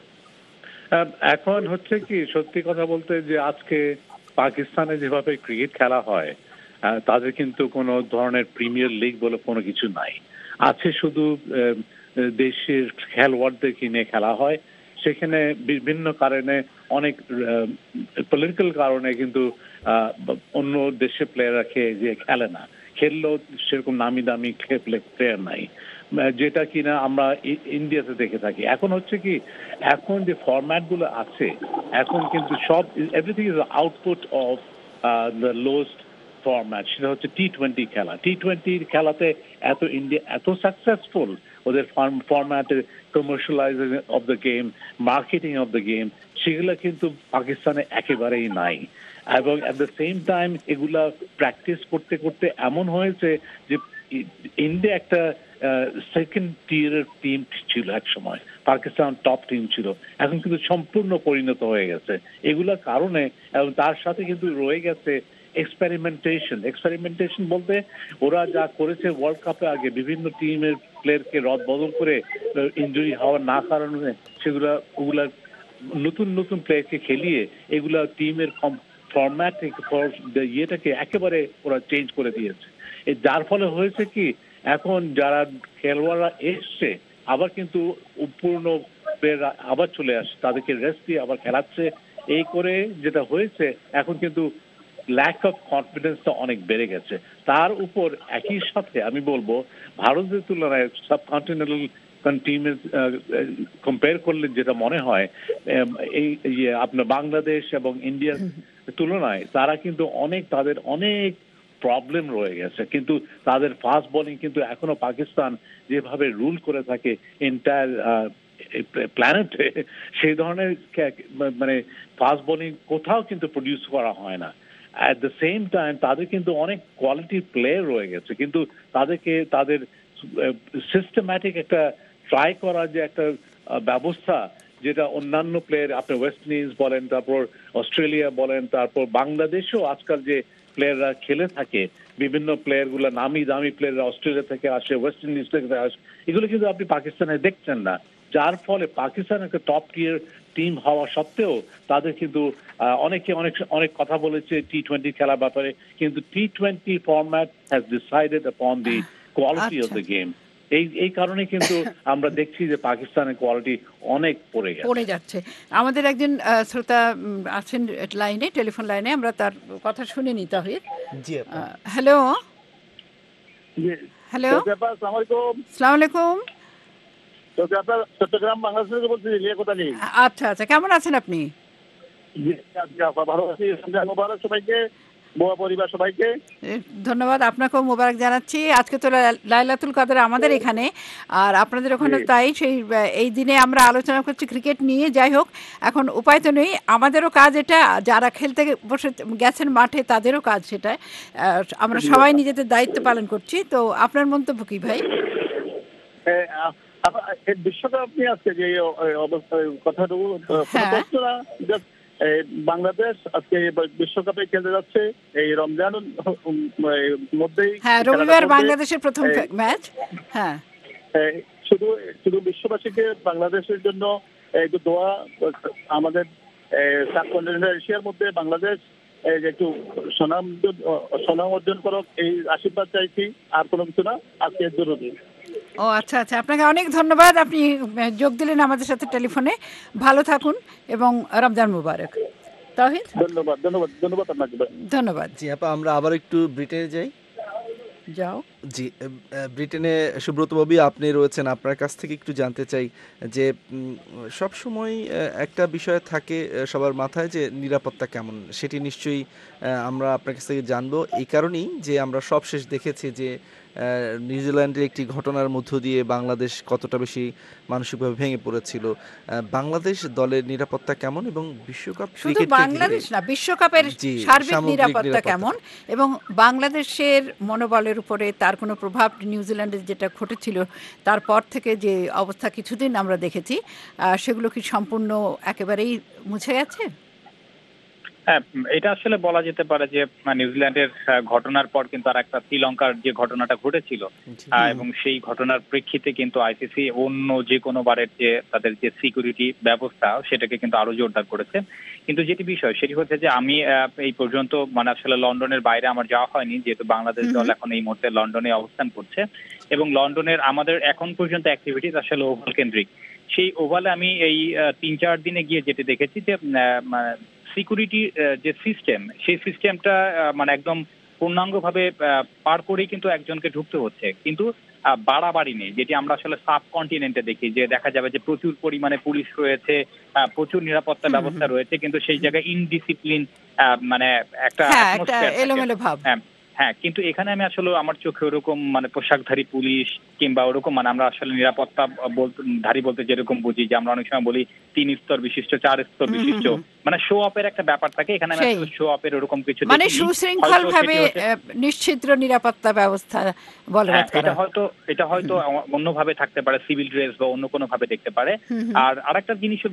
আহ, এখন হচ্ছে কি, সত্যি কথা বলতে যে আজকে পাকিস্তানে যেভাবে ক্রিকেট খেলা হয়, আহ, তাদের কিন্তু কোনো ধরনের প্রিমিয়ার লিগ বলে কোনো কিছু নাই। আছে শুধু আহ, দেশের খেলোয়াড়দের কিনে খেলা হয়। সেখানে বিভিন্ন কারণে অনেক পলিটিক্যাল কারণে কিন্তু আহ, অন্য দেশের প্লেয়াররা খেয়ে যে খেলে না, খেললেও সেরকম নামি দামি প্লেয়ার নাই, যেটা কিনা আমরা ই- ইন্ডিয়াতে দেখে থাকি। এখন হচ্ছে কি, এখন যে ফরম্যাট গুলো আছে, এখন কিন্তু সব everything is output of the lowest format. সেটা হচ্ছে টি টোয়েন্টি খেলা। টি টোয়েন্টি খেলাতে এত ইন্ডিয়া এত সাকসেসফুল, ওদের ফরম্যাটের commercialization of the game, marketing of the game, সেগুলো কিন্তু পাকিস্তানে একেবারেই নাই। এবং অ্যাট দ্য সেম টাইম এগুলা প্র্যাকটিস করতে করতে এমন হয়েছে যে ইন্ডিয়া একটা সেকেন্ড টিয়ারের টিম ছিল এক সময়, পাকিস্তান টপ টিম ছিল, এখন কিন্তু সম্পূর্ণ পরিণত হয়ে গেছে এগুলোর কারণে। এবং তার সাথে কিন্তু রয়ে গেছে এক্সপেরিমেন্টেশন। এক্সপেরিমেন্টেশন বলতে ওরা যা করেছে ওয়ার্ল্ড কাপে আগে বিভিন্ন টিমের প্লেয়ারকে রদ বদল করে ইনজুরি হওয়ার না কারণে সেগুলা ওগুলা নতুন নতুন প্লেয়ারকে খেলিয়ে এগুলা টিমের ফরম্যাট ইয়েটাকে একেবারে ওরা চেঞ্জ করে দিয়েছে। এই যার ফলে হয়েছে কি, এখন যারা খেলোয়াড়রা এসছে আবার কিন্তু পূর্ণ প্লেয়াররা আবার চলে আসছে, তাদেরকে রেস্ট দিয়ে আবার খেলাচ্ছে। এই করে যেটা হয়েছে, এখন কিন্তু ল্যাক অফ কনফিডেন্সটা অনেক বেড়ে গেছে। তার উপর একই সাথে আমি বলবো ভারতের তুলনায় সাবকন্টিনেন্টাল টিমের কম্পেয়ার করলে যেটা মনে হয়, এই আপনার বাংলাদেশ এবং ইন্ডিয়ার তুলনায় তারা কিন্তু অনেক তাদের অনেক প্রবলেম রয়ে গেছে, কিন্তু তাদের ফাস্ট বোলিং কিন্তু এখনো পাকিস্তান যেভাবে রুল করে থাকে এন্টায়ার প্ল্যানেটে, সেই ধরনের মানে ফাস্ট বোলিং কোথাও কিন্তু প্রডিউস করা হয় না। অ্যাট দ্য সেম টাইম তাদের কিন্তু অনেক কোয়ালিটির প্লেয়ার রয়ে গেছে, কিন্তু তাদেরকে তাদের সিস্টেম্যাটিক একটা ট্রাই করার যে একটা ব্যবস্থা, যেটা অন্যান্য প্লেয়ার, আপনি ওয়েস্ট ইন্ডিজ বলেন, তারপর অস্ট্রেলিয়া বলেন, তারপর বাংলাদেশেও আজকাল যে প্লেয়াররা খেলে থাকে, বিভিন্ন প্লেয়ার গুলো নামি দামি প্লেয়াররা অস্ট্রেলিয়া থেকে আসে, ওয়েস্ট ইন্ডিজ থেকে আসে, এগুলো কিন্তু আপনি পাকিস্তানে দেখছেন না। যার ফলে পাকিস্তান একটা টপ টিয়ার টিম হওয়া সত্ত্বেও তাদের কিন্তু অনেকে অনেক অনেক কথা বলেছে টি টোয়েন্টি খেলার ব্যাপারে, কিন্তু T twenty format has decided upon the quality of the game. এই এই কারণে কিন্তু আমরা দেখছি যে পাকিস্তানের কোয়ালিটি অনেক পড়ে গেছে, পড়ে যাচ্ছে। আমাদের একজন আহ, শ্রোতা উম, আছেন লাইনে, টেলিফোন লাইনে, আমরা তার কথা শুনে নি। তাহির, জি হ্যালো হ্যালো, আসসালামু আলাইকুম। চট্টগ্রাম বাংলাদেশ থেকে বলছি, কোথা নেই? আচ্ছা আচ্ছা, কেমন আছেন আপনি? ভালো আছি, মোবারক সবাইকে, বোয়া পরিবার সবাইকে। ধন্যবাদ, আপনাকেও মোবারক জানাচ্ছি। আজকে তো লাইলাতুল কদর আমাদের এখানে, আর আপনাদের ওখানে তাই। সেই এই দিনে আমরা আলোচনা করছি ক্রিকেট নিয়ে। যাই হোক, এখন উপায় তো নেই, আমাদেরও কাজ এটা, যারা খেলতে বসে গেছেন মাঠে তাদেরও কাজ সেটা। আমরা সবাই নিজেদের দায়িত্ব পালন করছি। তো আপনার মন্তব্য কি ভাই? বিশ্বকাপ নিয়ে আজকে যে অবস্থা, কথাটুকু বাংলাদেশ আজকে বিশ্বকাপে খেলতে যাচ্ছে এই রমজান মধ্যেই। হ্যাঁ, রবিবার বাংলাদেশের প্রথম ম্যাচ। হ্যাঁ, শুধু শুধু বিশ্ববাসীকে বাংলাদেশের জন্য একটু দোয়া, আমাদের সাবকন্টিনেন্টাল এশিয়ার মধ্যে বাংলাদেশ একটু সুনাম সুনাম অর্জন করুক, এই আশীর্বাদ চাইছি, আর কোনো কিছু না। আজকে জরুরি। ও আচ্ছা আচ্ছা, আপনাকে অনেক ধন্যবাদ, আপনি যোগ দিলেন আমাদের সাথে টেলিফোনে। ভালো থাকুন এবং রমজান মুবারক। তাহিদ, ধন্যবাদ ধন্যবাদ ধন্যবাদ আপনাকে। ধন্যবাদ। জি আপা, আমরা আবার একটু ব্রিটেনে যাই। যাও। জি, ব্রিটেনে সুব্রত বাবু আপনি রয়েছেন, আপনার কাছ থেকে একটু জানতে চাই যে সব সময় একটা বিষয় থাকে সবার মাথায় যে নিরাপত্তা কেমন, সেটি নিশ্চয়ই আমরা আপনার কাছ থেকে জানবো। এই কারণেই যে আমরা সবশেষ দেখেছি যে নিউজিল্যান্ডের একটি ঘটনার মধ্য দিয়ে বাংলাদেশ কতটা বেশি মানসিকভাবে ভেঙে পড়েছিল। বাংলাদেশ দলের নিরাপত্তা কেমন এবং বিশ্বকাপ শুধু বাংলাদেশ না, বিশ্বকাপের সার্বিক নিরাপত্তা কেমন এবং বাংলাদেশের মনোবলের উপরে তার কোনো প্রভাব, নিউজিল্যান্ডের যেটা ঘটেছিল তারপর থেকে যে অবস্থা কিছুদিন আমরা দেখেছি, সেগুলো কি সম্পূর্ণ একেবারেই মুছে গেছে? হ্যাঁ, এটা আসলে বলা যেতে পারে যে নিউজিল্যান্ডের ঘটনার পর কিন্তু আর একটা শ্রীলঙ্কার যে ঘটনাটা ঘটেছিল, এবং সেই ঘটনার প্রেক্ষিতে কিন্তু আইসিসি অন্য যে কোনো বারের যে তাদের যে সিকিউরিটি ব্যবস্থা সেটাকে কিন্তু আরো জোরদার করেছে। কিন্তু যেটি বিষয় সেটি হচ্ছে যে আমি এই পর্যন্ত মানে আসলে লন্ডনের বাইরে আমার যাওয়া হয়নি, যেহেতু বাংলাদেশ দল এখন এই মুহূর্তে লন্ডনে অবস্থান করছে, এবং লন্ডনের আমাদের এখন পর্যন্ত অ্যাক্টিভিটিস আসলে ওভাল কেন্দ্রিক। সেই ওভালে আমি এই তিন চার দিনে গিয়ে যেটি দেখেছি যে সিকিউরিটি যে সিস্টেম, সেই সিস্টেমটা মানে একদম পূর্ণাঙ্গভাবে পার করেই কিন্তু একজনকে ঢুকতে হচ্ছে, কিন্তু বাড়াবাড়ি নেই, যেটি আমরা আসলে সাবকন্টিনেন্টে দেখি, যে দেখা যাবে যে প্রচুর পরিমাণে পুলিশ রয়েছে, প্রচুর নিরাপত্তা ব্যবস্থা রয়েছে, কিন্তু সেই জায়গায় ইনডিসিপ্লিন মানে একটা এলোমেলো ভাব। হ্যাঁ, কিন্তু এখানে আমি আসলে আমার চোখে ওরকম মানে পোশাকধারী পুলিশ কিংবা ওরকম মানে আমরা আসলে নিরাপত্তা বলতে ধারী বলতে যেরকম বুঝি, যে আমরা অনেক সময় বলি তিন স্তর বিশিষ্ট, চার স্তর বিশিষ্ট, মানে শো অপের একটা ব্যাপার থাকে, এখানে আমি আসলে শো অপের ওরকম কিছু মানে সুশৃঙ্খল ভাবে নিশ্চিদ্র নিরাপত্তা ব্যবস্থা বলা যায়। এটা হয়তো এটা হয়তো অন্যভাবে থাকতে পারে, সিভিল ড্রেস বা অন্য কোনো ভাবে দেখতে পারে। আর আরেকটা জিনিসও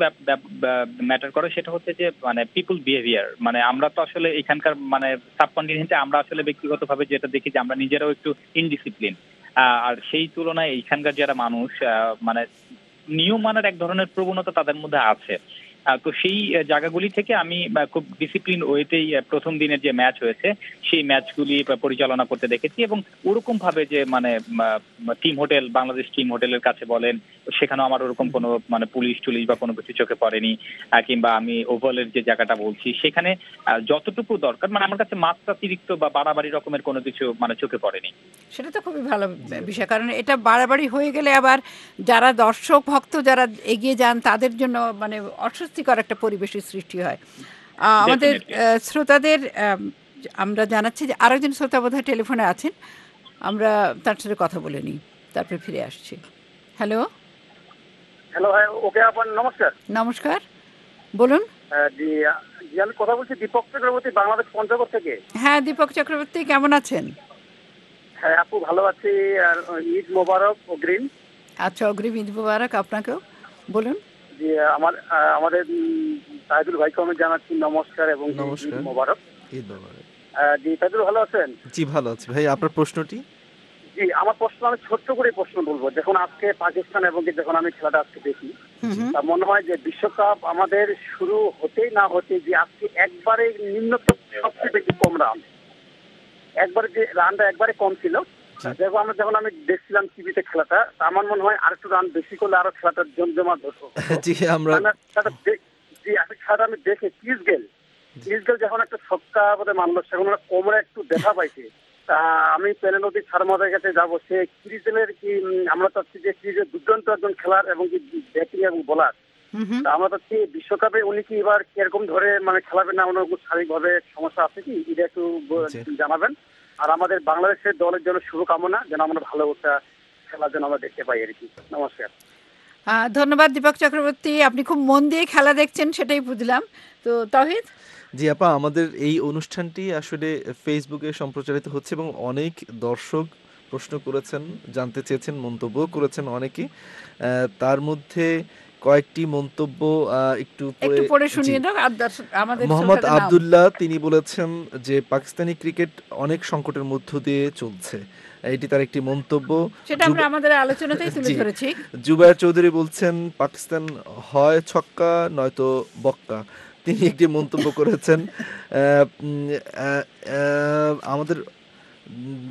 ম্যাটার করে, সেটা হচ্ছে যে মানে পিপল বিহেভিয়ার, মানে আমরা তো আসলে এখানকার মানে সাবকন্টিনেন্টে আমরা আসলে ব্যক্তিগতভাবে যেটা দেখি যে আমরা নিজেরাও একটু ইনডিসিপ্লিন, আর সেই তুলনায় এইখানকার যারা মানুষ মানে নিয়ম মানার এক ধরনের প্রবণতা তাদের মধ্যে আছে। তো সেই জায়গাগুলি থেকে আমি খুব ডিসিপ্লিন ওয়েতেই প্রথম দিনের যে ম্যাচ হয়েছে সেই ম্যাচগুলি পরিচালনা করতে দেখেছি, এবং ওরকম ভাবে যে মানে টিম হোটেল, বাংলাদেশ টিম হোটেলের কাছে বলেন, সেখানেও আমার ওরকম কোনো মানে পুলিশ টুলিশ বা কোনো কিছু চোখে পড়েনি, কিংবা আমি ওভালের যে জায়গাটা বলছি সেখানে যতটুকু দরকার মানে আমার কাছে মাত্রাতিরিক্ত বা বাড়াবাড়ি রকমের কোনো কিছু মানে চোখে পড়েনি। সেটা তো খুবই ভালো বিষয়, কারণ এটা বাড়াবাড়ি হয়ে গেলে আবার যারা দর্শক ভক্ত যারা এগিয়ে যান তাদের জন্য মানে অস্বস্তিকর একটা পরিবেশের সৃষ্টি হয়। আমাদের শ্রোতাদের আমরা জানাচ্ছি যে আরেকজন শ্রোতা বোধহয় টেলিফোনে আছেন, আমরা তার সাথে কথা বলে নিই, তারপরে ফিরে আসছি। হ্যালো হ্যালো, হ্যাঁ, ওকে আপন নমস্কার। নমস্কার, বলুন। আহ, জি আহ, জি আমি কথা বলছি দীপক চক্রবর্তী, বাংলাদেশ পঞ্চগড় থেকে। হ্যাঁ দীপক চক্রবর্তী, কেমন আছেন? হ্যাঁ আপু, ভালো আছি। আর ঈদ মোবারক অগ্রিম। আচ্ছা, অগ্রিম ঈদ মোবারক আপনাকেও। বলুন। জি আমার আহ, আমাদের উম, তাহিদুল ভাইকে আমি জানাচ্ছি নমস্কার এবং ঈদ নমস্কার। মোবারক। ঈদ মোবারক। আহ, জি তাহিদুল ভালো আছেন? জি ভালো আছি ভাই, আপনার প্রশ্নটি? জি আমার প্রশ্ন, আমি ছোট্ট করে প্রশ্ন বলবো। যখন আজকে পাকিস্তান এবং কি যখন আমি খেলাটা আজকে দেখি, তা মনে হয় যে বিশ্বকাপ আমাদের শুরু হতেই না হতে যে আজকে একবারে নিম্নতম সবচেয়ে বেশি কম রান, একবারে যে রানটা একবারে কম ছিল। দেখো আমরা যখন আমি দেখছিলাম টিভিতে খেলাটা, তা আমার মনে হয় আর একটু রান বেশি করলে আরো খেলাটা জমজমাট হতো। জি আমরা মানে খেলাটা দেখ- জি আমি খেলাটা আমি দেখে ক্রিস গেল ক্রিস গেল যখন একটা ছক্কা বোধহয় মানলো, সেখন ওরা কোমরে একটু দেখা পাইছে। তা আমি পেনে নদীর সারমাদের কাছে যাবো, সে ক্রিজেলের কি উম, আমরা চাচ্ছি যে ক্রিজের দুর্দান্ত একজন খেলার এবং কি ব্যাটিং এবং বোলার। তা আমরা চাচ্ছি বিশ্বকাপে উনি কি এবার কিরকম ধরে মানে খেলাবেন না, ওনার শারীরিকভাবে সমস্যা আছে কি, এটা একটু ব- জানাবেন। আর আমাদের বাংলাদেশের দলের জন্য শুভকামনা, যেন আমরা ভালো একটা খেলা যেন আমরা দেখতে পাই আর কি। নমস্কার। আহ, ধন্যবাদ দীপক চক্রবর্তী, আপনি খুব মন দিয়ে খেলা দেখছেন সেটাই বুঝলাম। তো তাহিদ। জি আপা, আমাদের এই অনুষ্ঠানটি আসলে ফেসবুকে সম্প্রচারিত হচ্ছে এবং অনেক দর্শক প্রশ্ন করেছেন, জানতে চেয়েছেন, মন্তব্য করেছেন অনেকেই। আহ, তার মধ্যে কয়েকটি মন্তব্য আহ, একটু একটু পড়ে- পড়ে জি। শুনিয়ে দাও আর দর্শক- আমাদের মোহাম্মদ শ্রোতাদের নাম। আব্দুল্লাহ তিনি বলেছেন যে পাকিস্তানি ক্রিকেট অনেক সংকটের মধ্য দিয়ে চলছে, এটি তার একটি মন্তব্য। সেটা আমরা আমাদের আলোচনাতেই তুলে জি। ধরেছি। জুবায়ের চৌধুরী বলছেন পাকিস্তান হয় ছক্কা নয়তো বক্কা, তিনি একটি মন্তব্য করেছেন। আহ, উম, আহ, আহ, আমাদের উম,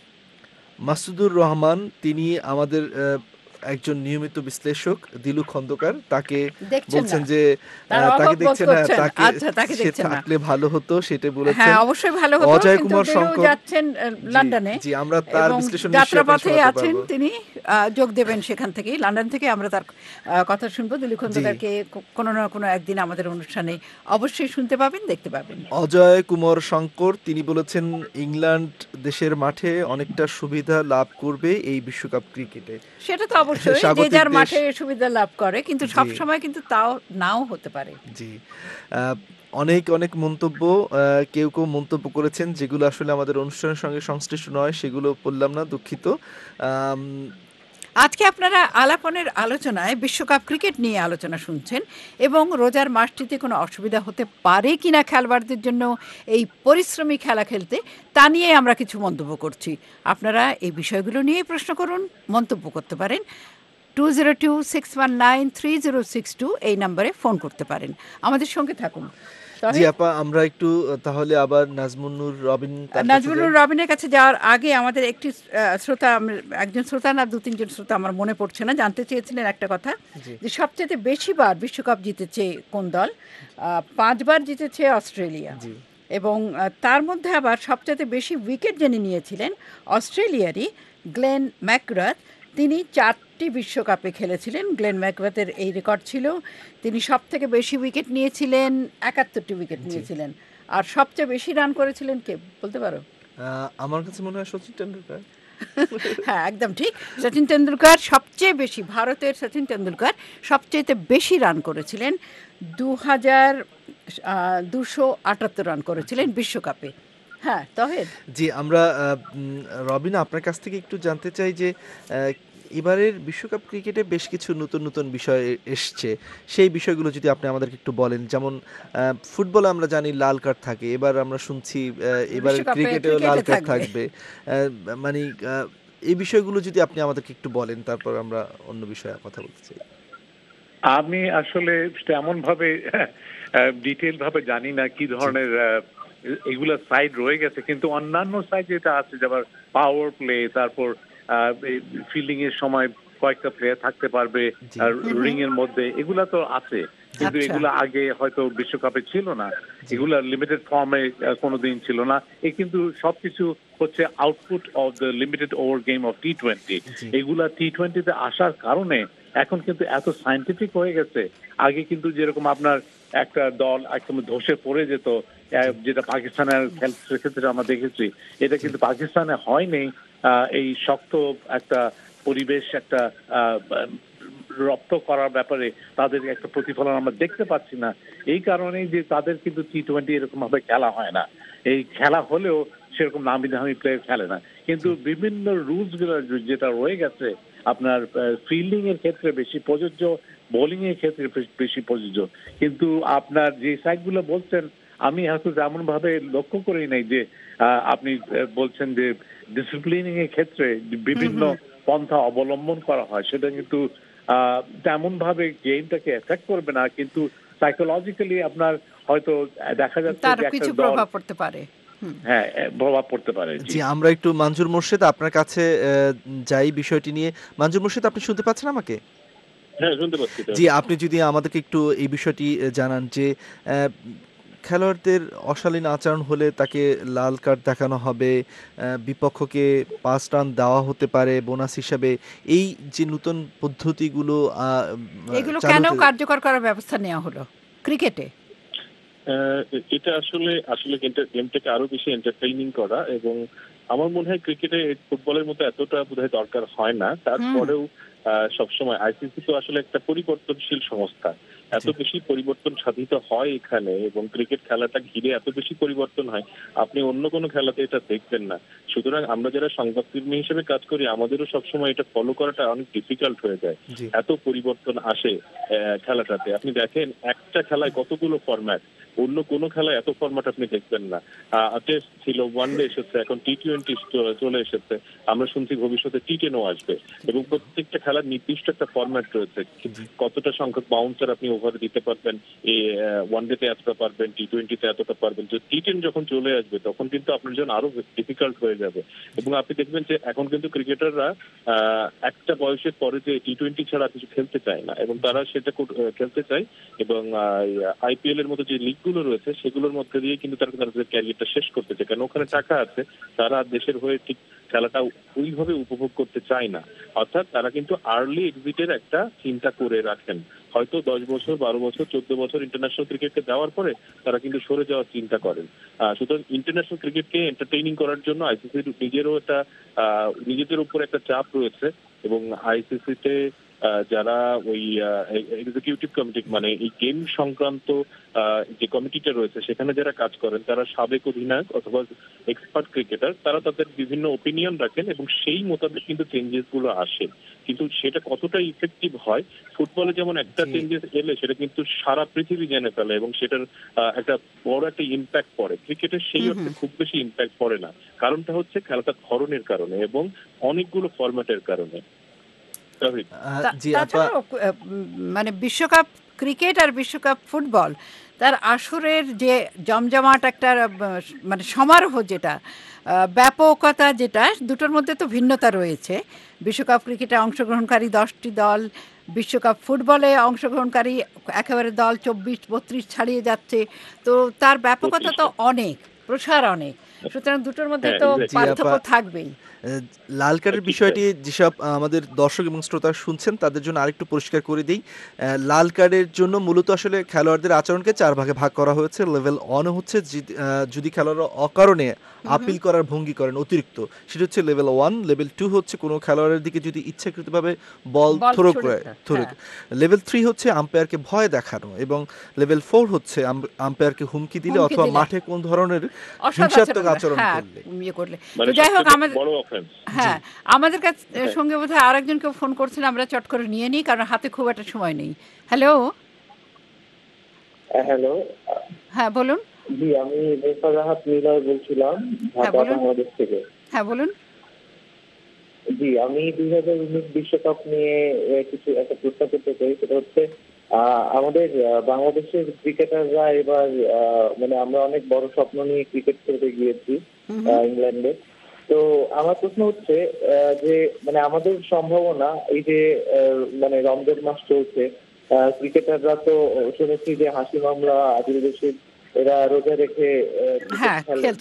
মাসুদুর রহমান তিনি আমাদের আহ, একজন নিয়মিত বিশ্লেষক দিলু খন্দকার, তাকে দেখছেন বলছেন না। যে তারা আহ, তাকে অবাক বোধ দেখছেন না, করছেন। তাকে আচ্ছা, তাকে সে দেখছেন না। থাকলে ভালো হতো সেটা বলেছেন। হ্যাঁ অবশ্যই ভালো হতো, অজয় কিন্তু কুমার দিলু শঙ্কর যাচ্ছেন আহ, লন্ডনে। জি আমরা তার এবং বিশ্লেষণ নিশ্চয়ই আপনাকে যাত্রাপথে শোনাতে আছেন পারবো। তিনি, আহ, যোগ দেবেন সেখান থেকে, লন্ডন থেকে আমরা তার আহ, কথা শুনবো। দিলু খন্দকারকে কো- কোনো না কোনো একদিন আমাদের অনুষ্ঠানে অবশ্যই শুনতে পাবেন, দেখতে পাবেন। অজয় কুমার শঙ্কর তিনি বলেছেন ইংল্যান্ড দেশের মাঠে অনেকটা সুবিধা লাভ করবে এই বিশ্বকাপ ক্রিকেটে। সেটা তো অবশ্যই, যে স্বাগতিক যার দেশ। মাঠে সুবিধা লাভ করে, কিন্তু জি। সব সময় কিন্তু তাও নাও হতে পারে। জি আহ, অনেক অনেক মন্তব্য, আহ, কেউ কেউ মন্তব্য করেছেন যেগুলো আসলে আমাদের অনুষ্ঠানের সঙ্গে সংশ্লিষ্ট নয়, সেগুলো বললাম না, দুঃখিত। আম, আজকে আপনারা আলাপনের আলোচনায় বিশ্বকাপ ক্রিকেট নিয়ে আলোচনা শুনছেন এবং রোজার মাসটিতে কোনো অসুবিধা হতে পারে কিনা খেলোয়াড়দের জন্য এই পরিশ্রমী খেলা খেলতে, তা নিয়ে আমরা কিছু মন্তব্য করছি। আপনারা এই বিষয়গুলো নিয়ে প্রশ্ন করুন, মন্তব্য করতে পারেন। Two zero two six one nine three zero six two এই নম্বরে ফোন করতে পারেন। আমাদের সঙ্গে থাকুন। জি আপা, আমরা একটু আহ, তাহলে আবার নাজমুন্নুর রবিন তার কাছে নাজমুলুর যাই। রবিনের কাছে যাওয়ার আগে আমাদের একটি আহ, শ্রোতা, আম- একজন শ্রোতা না দু তিনজন শ্রোতা আমার মনে পড়ছে না, জানতে চেয়েছিলেন একটা কথা, জি। যে সবচেয়ে বেশিবার বিশ্বকাপ জিতেছে কোন দল? আহ, পাঁচবার জিতেছে অস্ট্রেলিয়া, জি। এবং আহ, তার মধ্যে আবার সবচেয়ে বেশি উইকেট যিনি নিয়েছিলেন অস্ট্রেলিয়ারই গ্লেন ম্যাকগ্রাথ। তিনি চারটি বিশ্বকাপে খেলেছিলেন, গ্লেন ম্যাকগ্রাথের এই রেকর্ড ছিল। তিনি সব থেকে বেশি উইকেট নিয়েছিলেন, একাত্তরটি উইকেট নিয়েছিলেন। আর সবচেয়ে বেশি রান করেছিলেন কে বলতে পারো? আহ, আমার কাছে মনে হয় সচিন টেন্ডুলকার। হ্যাঁ একদম ঠিক, সচিন তেন্ডুলকার সবচেয়ে বেশি, ভারতের সচিন তেন্ডুলকার সবচেয়ে বেশি রান করেছিলেন, দু হাজার দুশো আটাত্তর রান করেছিলেন বিশ্বকাপে। হ্যাঁ তহেদ। জি আমরা আহ, উম, রবিন আপনার কাছ থেকে একটু জানতে চাই যে আহ, এবারের বিশ্বকাপ ক্রিকেটে বেশ কিছু নতুন নতুন বিষয় এ- এসছে, সেই বিষয়গুলো যদি আপনি আমাদেরকে একটু বলেন। যেমন আহ, ফুটবলে আমরা জানি লাল কার্ড থাকে, এবার আমরা শুনছি আহ, এবারের বিশ্বকাপে ক্রিকেটেও ক্রিকেটে লাল কার্ড থাকবে। থাকবে। আহ, মানে আহ, এই বিষয়গুলো যদি আপনি আমাদেরকে একটু বলেন, তারপর আমরা অন্য বিষয়ে কথা বলতে চাই। আমি আসলে তেমন ভাবে ডিটেল ভাবে জানি না কি ধরনের আহ, এগুলা সাইড রয়ে গেছে, কিন্তু অন্যান্য সাইড যেটা আছে, যেমন পাওয়ার প্লে, তারপর ফিল্ডিং এর সময় কয়েকটা প্লেয়ার থাকতে পারবে আর রিং এর মধ্যে, এগুলা তো আছে, কিন্তু আচ্ছা। এগুলা আগে হয়তো বিশ্বকাপে ছিল না, এগুলা লিমিটেড ফর্মে কোনোদিন ছিল না। এ কিন্তু সবকিছু হচ্ছে output of the limited over game of T twenty. এগুলা টি টোয়েন্টিতে আসার কারণে এখন কিন্তু এত সায়েন্টিফিক হয়ে গেছে। আগে কিন্তু যেরকম আপনার একটা দল একদম ধসে পড়ে যেত, আহ, যেটা পাকিস্তানের খেলার ক্ষেত্রে আমরা দেখেছি, এটা কিন্তু পাকিস্তানে হয়নি। আহ, এই শক্ত একটা পরিবেশ, একটা আহ, রপ্ত করার ব্যাপারে তাদের একটা প্রতিফলন আমরা দেখতে পাচ্ছি না। এই কারণেই যে তাদের কিন্তু টি টোয়েন্টি এরকম ভাবে খেলা হয় না। এই খেলা হলেও সেরকম নামি দামি প্লেয়ার খেলে না, কিন্তু বিভিন্ন রুলস গুলো যেটা রয়ে গেছে, আপনার ফিল্ডিং এর ক্ষেত্রে বেশি প্রযোজ্য, বোলিং এর ক্ষেত্রে বেশি প্রযোজ্য। কিন্তু আপনার যে সাইড গুলো বলছেন, আমি হয়তো তেমন ভাবে লক্ষ্য করি নাই যে আপনি বলছেন যে ডিসিপ্লিনিং এর ক্ষেত্রে বিভিন্ন পন্থা অবলম্বন করা হয়, সেটা কিন্তু তেমন ভাবে গেমটাকে এফেক্ট করবে না, কিন্তু সাইকোলজিক্যালি আপনার হয়তো দেখা যাচ্ছে তার যে একটা কিছু দল প্রভাব পড়তে পারে। হ্যাঁ, প্রভাব পড়তে পারে। জি, আমরা একটু মঞ্জুর মোর্শেদ আপনার কাছে আহ, যাই বিষয়টি নিয়ে। মঞ্জুর মোর্শেদ, আপনি শুনতে পাচ্ছেন আমাকে? হ্যাঁ, শুনতে পাচ্ছি। জি, আপনি যদি আমাদেরকে একটু এই বিষয়টি জানান যে আহ, খেলোয়াড়দের অশালীন আচরণ হলে তাকে লাল কার্ড দেখানো হবে, বিপক্ষকে পাঁচ রান দেওয়া হতে পারে বোনাস হিসাবে, এই যে নতুন পদ্ধতিগুলো এগুলো কেন কার্যকর করার ব্যবস্থা নেওয়া হলো ক্রিকেটে? এটা আসলে আসলে গেমটাকে আরো বেশি এন্টারটেইনিং করা, এবং আমার মনে হয় ক্রিকেটে ফুটবলের মতো এতটা বোধহয় দরকার হয় না। তারপরেও সবসময় আইসিসি তো আসলে একটা পরিবর্তনশীল সংস্থা, এত বেশি পরিবর্তন সাধিত হয় এখানে, এবং ক্রিকেট খেলাটা ঘিরে এত বেশি পরিবর্তন হয়, আপনি অন্য কোনো খেলাতে এটা দেখবেন না। সুতরাং আমরা যারা সংবাদকর্মী হিসেবে কাজ করি, আমাদেরও সবসময় এটা ফলো করাটা অনেক ডিফিকাল্ট হয়ে যায়। এত পরিবর্তন আসে খেলাটাতে। আপনি দেখেন একটা খেলায় কতগুলো ফরম্যাট, অন্য কোনো খেলায় এত ফরম্যাট আপনি দেখবেন না। টেস্ট ছিল, ওয়ান ডে এসেছে, এখন টি টোয়েন্টি চলে এসেছে, আমরা শুনছি ভবিষ্যতে টি টেনও আসবে, এবং প্রত্যেকটা খেলার নির্দিষ্ট একটা ফরম্যাট রয়েছে। কতটা সংখ্যক বাউন্সার আপনি ওভারে দিতে পারবেন, এই ওয়ান ডে তে এতটা পারবেন, টি টোয়েন্টিতে এতটা পারবেন। তো টি টেন যখন চলে আসবে তখন কিন্তু আপনার জন্য আরো ডিফিকাল্ট হয়ে যাবে। এবং আপনি দেখবেন যে এখন কিন্তু ক্রিকেটাররা একটা বয়সের পরে যে টি টোয়েন্টি ছাড়া কিছু খেলতে চায় না, এবং তারা সেটা খেলতে চায়, এবং আইপিএল এর মতো যে লিগ গুলো রয়েছে সেগুলোর মধ্যে দিয়ে কিন্তু তারা তাদের ক্যারিয়ারটা শেষ করতে চায়, কারণ ওখানে টাকা আছে। তারা দেশের হয়ে ঠিক খেলাটা ওইভাবে উপভোগ করতে চায় না, অর্থাৎ তারা কিন্তু আর্লি এক্সিটের একটা চিন্তা করে রাখেন। হয়তো দশ বছর, বারো বছর, চোদ্দ বছর ইন্টারন্যাশনাল ক্রিকেটকে দেওয়ার পরে তারা কিন্তু সরে যাওয়ার চিন্তা করেন। সুতরাং ইন্টারন্যাশনাল ক্রিকেটকে এন্টারটেইনিং করার জন্য আইসিসির নিজেরও একটা নিজেদের উপর একটা চাপ রয়েছে, এবং আইসিসিতে যারা ওই এক্সিকিউটিভ কমিটি, মানে এই গেম সংক্রান্ত যে কমিটিটা রয়েছে সেখানে যারা কাজ করেন, তারা সাবেক অধিনায়ক অথবা এক্সপার্ট ক্রিকেটার, তারা তাদের বিভিন্ন ওপিনিয়ন রাখেন, এবং সেই মোতাবেক কিন্তু চেঞ্জেস গুলো আসে। কিন্তু সেটা কতটা ইফেক্টিভ হয়, ফুটবলে যেমন একটা চেঞ্জেস এলে সেটা কিন্তু সারা পৃথিবী জেনে ফেলে, এবং সেটার একটা বড় একটা ইম্প্যাক্ট পড়ে। ক্রিকেটের সেই অর্থে খুব বেশি ইম্প্যাক্ট পড়ে না, কারণটা হচ্ছে খেলাটা ধরনের কারণে এবং অনেকগুলো ফরম্যাটের কারণে। মানে বিশ্বকাপ ক্রিকেট আর বিশ্বকাপ ফুটবল, তার আসরের যে জমজমাট একটা মানে সমারোহ, যেটা ব্যাপকতা, যেটা দুটোর মধ্যে তো ভিন্নতা রয়েছে। বিশ্বকাপ ক্রিকেটে অংশগ্রহণকারী দশটি দল, বিশ্বকাপ ফুটবলে অংশগ্রহণকারী একেবারে দল চব্বিশ বত্রিশ ছাড়িয়ে যাচ্ছে, তো তার ব্যাপকতা তো অনেক, প্রসার অনেক। সুতরাং দুটোর মধ্যে তো পার্থক্য থাকবেই। লাল কার্ডের বিষয়টি যেসব আমাদের দর্শক এবং শ্রোতা শুনছেন তাদের জন্য আরেকটু পরিষ্কার করে দিই। লাল কার্ডের জন্য মূলত আসলে খেলোয়াড়দের আচরণকে চার ভাগে ভাগ করা হয়েছে। লেভেল ওয়ান হচ্ছে যদি খেলোয়াড়রা অকারণে আপিল করার ভঙ্গি করেন অতিরিক্ত, সেটা হচ্ছে লেভেল ওয়ান। লেভেল টু হচ্ছে কোনো খেলোয়াড়ের দিকে যদি ইচ্ছাকৃতভাবে বল থ্রো করে থ্রো। লেভেল থ্রি হচ্ছে আম্পায়ারকে ভয় দেখানো, এবং লেভেল ফোর হচ্ছে আম্পায়ারকে হুমকি দিলে অথবা মাঠে কোন ধরনের হিংসাত্মক আচরণ করলে। যাই হোক, আমাদের হ্যাঁ আমাদের কাছে সঙ্গে বোধহয় আরেকজনকে ফোন করছেন, আমরা চট করে নিয়ে নিই কারণ হাতে খুব একটা সময় নেই। হ্যালো হ্যালো হ্যাঁ বলুন। জি, আমি রেফারাহাত নিলয় বলছিলাম ঢাকা বাংলাদেশ থেকে। হ্যাঁ বলুন। জি, আমি দুই হাজার উনিশ বিশ্বকাপ নিয়ে কিছু একটা প্রশ্ন করতে চাই। সেটা হচ্ছে আমাদের বাংলাদেশের ক্রিকেটাররা এবার মানে আমরা অনেক বড় স্বপ্ন নিয়ে ক্রিকেট খেলতে গিয়েছি ইংল্যান্ডে। তো আমার প্রশ্ন হচ্ছে যে মানে আমাদের সম্ভাবনা, এই যে মানে রমজান মাস চলছে, ক্রিকেটাররা তো শুনেছি যে হাসিম আমলা, আদিল রশিদ এরা রোজা রেখে খেলছেন। তো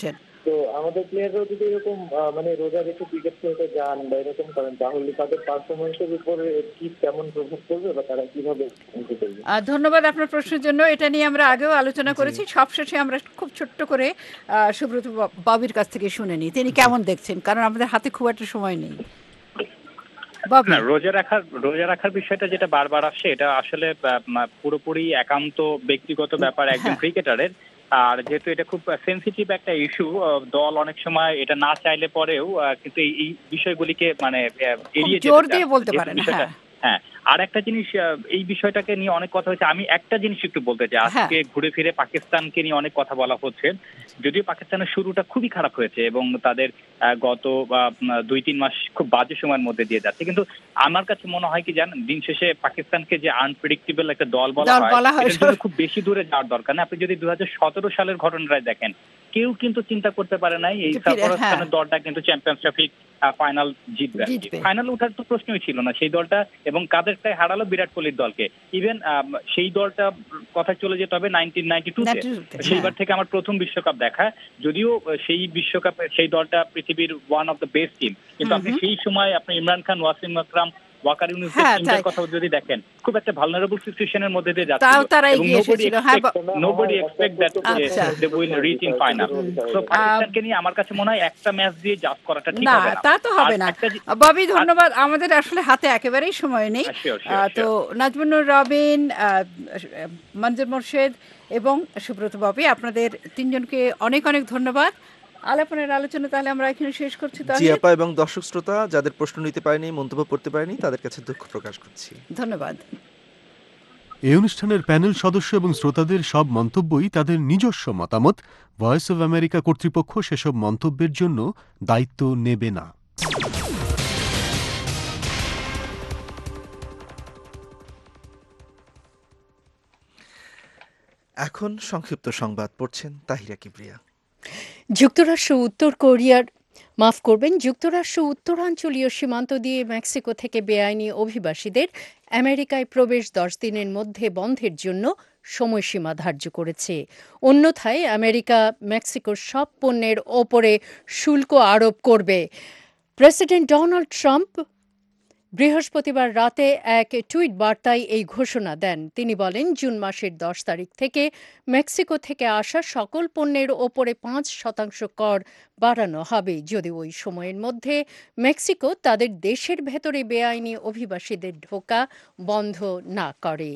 তো আমাদের প্লেয়াররাও যদি এরকম আহ, মানে রোজা রেখে ক্রিকেট খেলতে যান বা এরকম করেন, তাহলে তাদের পারফরমেন্সের উপরে কি কেমন প্রভাব পড়বে বা তারা কিভাবে খেলতে পারবে? আহ, ধন্যবাদ আপনার প্রশ্নের জন্য। এটা নিয়ে আমরা আগেও আলোচনা করেছি। সবশেষে আমরা খুব ছোট্ট করে আহ, সুব্রত বা- বাবির কাছ থেকে শুনে নিই তিনি কেমন দেখছেন, কারণ আমাদের হাতে খুব একটা সময় নেই। বাবি, না, রোজা রাখার রোজা রাখার বিষয়টা যেটা বারবার আসছে, এটা আসলে আহ, মা- পুরোপুরি একান্ত ব্যক্তিগত ব্যাপার একজন হ্যাঁ। ক্রিকেটারের। আর যেহেতু এটা খুব সেনসিটিভ একটা ইস্যু, দল অনেক সময় এটা না চাইলে পরেও আহ, কিন্তু এই এই বিষয়গুলিকে মানে আহ, খুব এড়িয়ে যেতে জোর চান। দিয়ে বলতে যেহেতু পারেন। বিষয়টা- হ্যাঁ, হ্যাঁ, আর একটা জিনিস, আহ, এই বিষয়টাকে নিয়ে অনেক কথা হচ্ছে। আমি একটা জিনিস একটু বলতে চাই, আজকে ঘুরে ফিরে পাকিস্তানকে নিয়ে অনেক কথা বলা হচ্ছে। যদিও পাকিস্তানের শুরুটা খুবই খারাপ হয়েছে এবং তাদের আহ, গত আহ, দুই তিন মাস খুব বাজে সময়ের মধ্যে দিয়ে যাচ্ছে, কিন্তু আমার কাছে মনে হয় কি জানেন, দিন শেষে পাকিস্তানকে যে আনপ্রেডিক্টেবল একটা দল বলা দল হয়, বলা হয়, এটার জন্য খুব বেশি দূরে যাওয়ার দরকার না। আপনি যদি দুই হাজার সতেরো সালের ঘটনাটাই দেখেন, কেউ কিন্তু চিন্তা করতে পারে নাই এই যে ফিরে- সারফরাজ হ্যাঁ। খানের দলটা কিন্তু চ্যাম্পিয়ন্স ট্রফি ফাইনাল জিতবে। জিতবে। ফাইনাল ওঠার তো প্রশ্নই ছিল না সেই দলটা, এবং কাদেরটাই হারালো বিরাট কোহলির দলকে। ইভেন সেই দলটা কথা চলে যেতে হবে নাইনটিন নাইনটি টু তে, নাইনটি টু তে, সেইবার হ্যাঁ। থেকে আমার প্রথম বিশ্বকাপ দেখা। যদিও আহ, সেই বিশ্বকাপে সেই দলটা পৃথিবীর one of the best team, কিন্তু আপনি সেই সময় আপনি ইমরান খান, ওয়াসিম আকরাম, ওয়াকার ইউনুসের হ্যাঁ, টিমটার তাই। কথা যদি দেখেন, খুব একটা ভালনারেবল সিচুয়েশনের মধ্যে দিয়ে তাও যাচ্ছিল তারা এবং এগিয়ে nobody এসেছিল। হ্যাঁ, expect nobody expect that আচ্ছা। they will reach in final. So পাকিস্তানকে নিয়ে আমার কাছে মনে হয় একটা ম্যাচ দিয়ে জাজ করাটা ঠিক না, হবে না। তা তো হবে আর না। একটা জি- ববি, ধন্যবাদ। আমাদের আসলে হাতে একেবারেই সময় নেই। হ্যাঁ, sure, sure, আহ, তো sure. নাজমুনুর রবিন, আহ, মঞ্জুর মোর্শেদ এবং সুব্রত ববি, আপনাদের তিনজনকে অনেক অনেক ধন্যবাদ। আলাপনের আলোচনা তাহলে আমরা এখানে শেষ করছি। জি তাহলে আপা, এবং দর্শক শ্রোতা যাদের প্রশ্ন নিতে পারেনি, মন্তব্য করতে পারেনি, তাদের কাছে দুঃখ প্রকাশ করছি। ধন্যবাদ। এই অনুষ্ঠানের প্যানেল সদস্য এবং শ্রোতাদের সব মন্তব্যই তাদের নিজস্ব মতামত। ভয়েস অব আমেরিকা কর্তৃপক্ষ সেসব মন্তব্যের জন্য দায়িত্ব নেবে না। এখন সংক্ষিপ্ত সংবাদ পড়ছেন তাহিরা কিবরিয়া। যুক্তরাষ্ট্র উত্তর কোরিয়ার মাফ করবেন যুক্তরাষ্ট্র উত্তরাঞ্চলীয় সীমান্ত দিয়ে মেক্সিকো থেকে বেআইনি অভিবাসীদের আমেরিকায় প্রবেশ দশ দিনের মধ্যে বন্ধের জন্য সময়সীমা ধার্য করেছে। অন্যথায় আমেরিকা মেক্সিকোর সব পণ্যের ওপরে শুল্ক আরোপ করবে। প্রেসিডেন্ট ডোনাল্ড ট্রাম্প বৃহস্পতিবার রাতে এক টুইট বার্তায় এই ঘোষণা দেন। তিনি বলেন, জুন মাসের দশ তারিখ থেকে মেক্সিকো থেকে আসা সকল পণ্যের ওপরে পাঁচ শতাংশ কর বাড়ানো হবে যদি ওই সময়ের মধ্যে মেক্সিকো তাদের দেশের ভেতরে বেআইনি অভিবাসীদের ঢোকা বন্ধ না করে।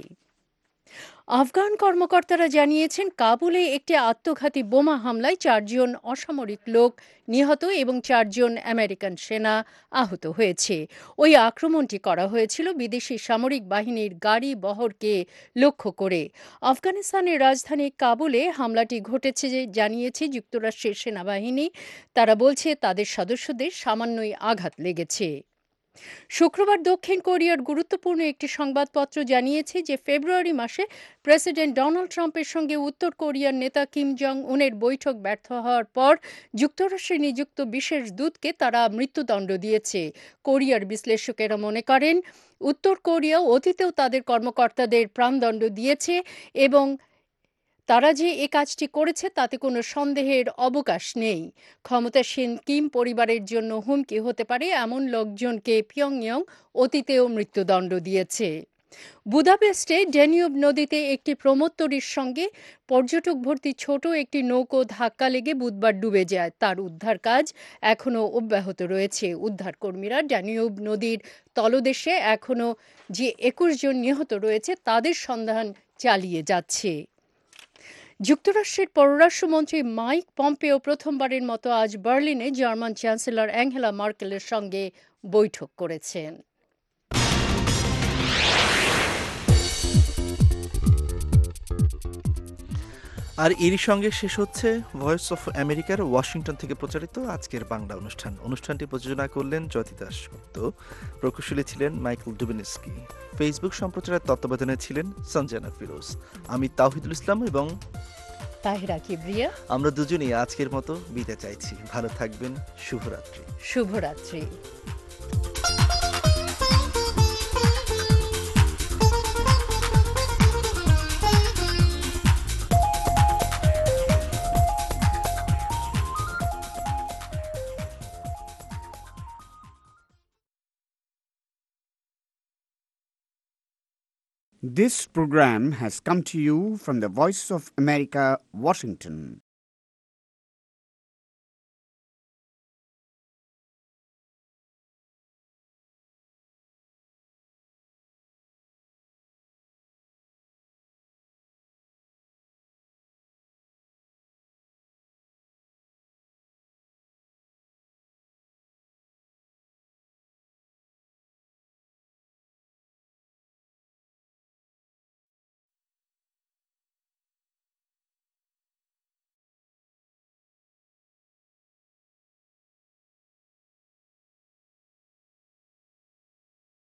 আফগান কর্মকর্তারা জানিয়েছেন, কাবুলে একটি আত্মঘাতী বোমা হামলায় চারজন অসামরিক লোক নিহত এবং চারজন আমেরিকান সেনা আহত হয়েছে। ওই আক্রমণটি করা হয়েছিল বিদেশি সামরিক বাহিনীর গাড়ি বহরকে লক্ষ্য করে। আফগানিস্তানের রাজধানী কাবুলে হামলাটি ঘটেছে জানিয়েছে যুক্তরাষ্ট্রের সেনাবাহিনী। তারা বলছে তাদের সদস্যদের সামান্যই আঘাত লেগেছে। শুক্রবার দক্ষিণ কোরিয়ার গুরুত্বপূর্ণ একটি সংবাদপত্র জানিয়েছে যে ফেব্রুয়ারি মাসে প্রেসিডেন্ট ডোনাল্ড ট্রাম্পের সঙ্গে উত্তর কোরিয়ার নেতা কিম জং উনের বৈঠক ব্যর্থ হওয়ার পর যুক্তরাষ্ট্রে নিযুক্ত বিশেষ দূতকে তারা মৃত্যুদণ্ড দিয়েছে। কোরিয়ার বিশ্লেষকেরা মনে করেন, উত্তর কোরিয়া অতীতেও তাদের কর্মকর্তাদের প্রাণদণ্ড দিয়েছে এবং তারা যে এ কাজটি করেছে তাতে কোনো সন্দেহের অবকাশ নেই। ক্ষমতাসীন কিম পরিবারের জন্য হুমকি হতে পারে এমন লোকজনকে পিয়ংইয়ং অতীতেও মৃত্যুদণ্ড দিয়েছে। বুদাপেস্টে ড্যানিউব নদীতে একটি প্রমোত্তরীর সঙ্গে পর্যটক ভর্তি ছোট একটি নৌকো ধাক্কা লেগে বুধবার ডুবে যায়। তার উদ্ধার কাজ এখনও অব্যাহত রয়েছে। উদ্ধারকর্মীরা ড্যানিউব নদীর তলদেশে এখনও যে একুশ জন নিহত রয়েছে তাদের সন্ধান চালিয়ে যাচ্ছে। যুক্তরাষ্ট্রের পররাষ্ট্রমন্ত্রী মাইক পম্পেও প্রথমবারের মতো আজ বার্লিনে জার্মান চ্যান্সেলর অ্যাঙ্গেলা মার্কেলের সঙ্গে বৈঠক করেছেন। আর এরই সঙ্গে শেষ হচ্ছে ভয়েস অফ আমেরিকার ওয়াশিংটন থেকে প্রচারিত আজকের বাংলা অনুষ্ঠান। অনুষ্ঠানটি প্রযোজনা করলেন জ্যোতি দাশগুপ্ত, প্রকৌশলী ছিলেন মাইকেল ডুবিনস্কি, ফেসবুক সম্প্রচারের তত্ত্বাবধানে ছিলেন সঞ্জনা ফিরোজ। আমি তাওহিদুল ইসলাম এবং তাহিরা কিবরিয়া, আমরা দুজনেই আজকের মতো বিদায় চাইছি। ভালো থাকবেন। শুভরাত্রি। শুভরাত্রি। This program has come to you from the Voice of America, Washington.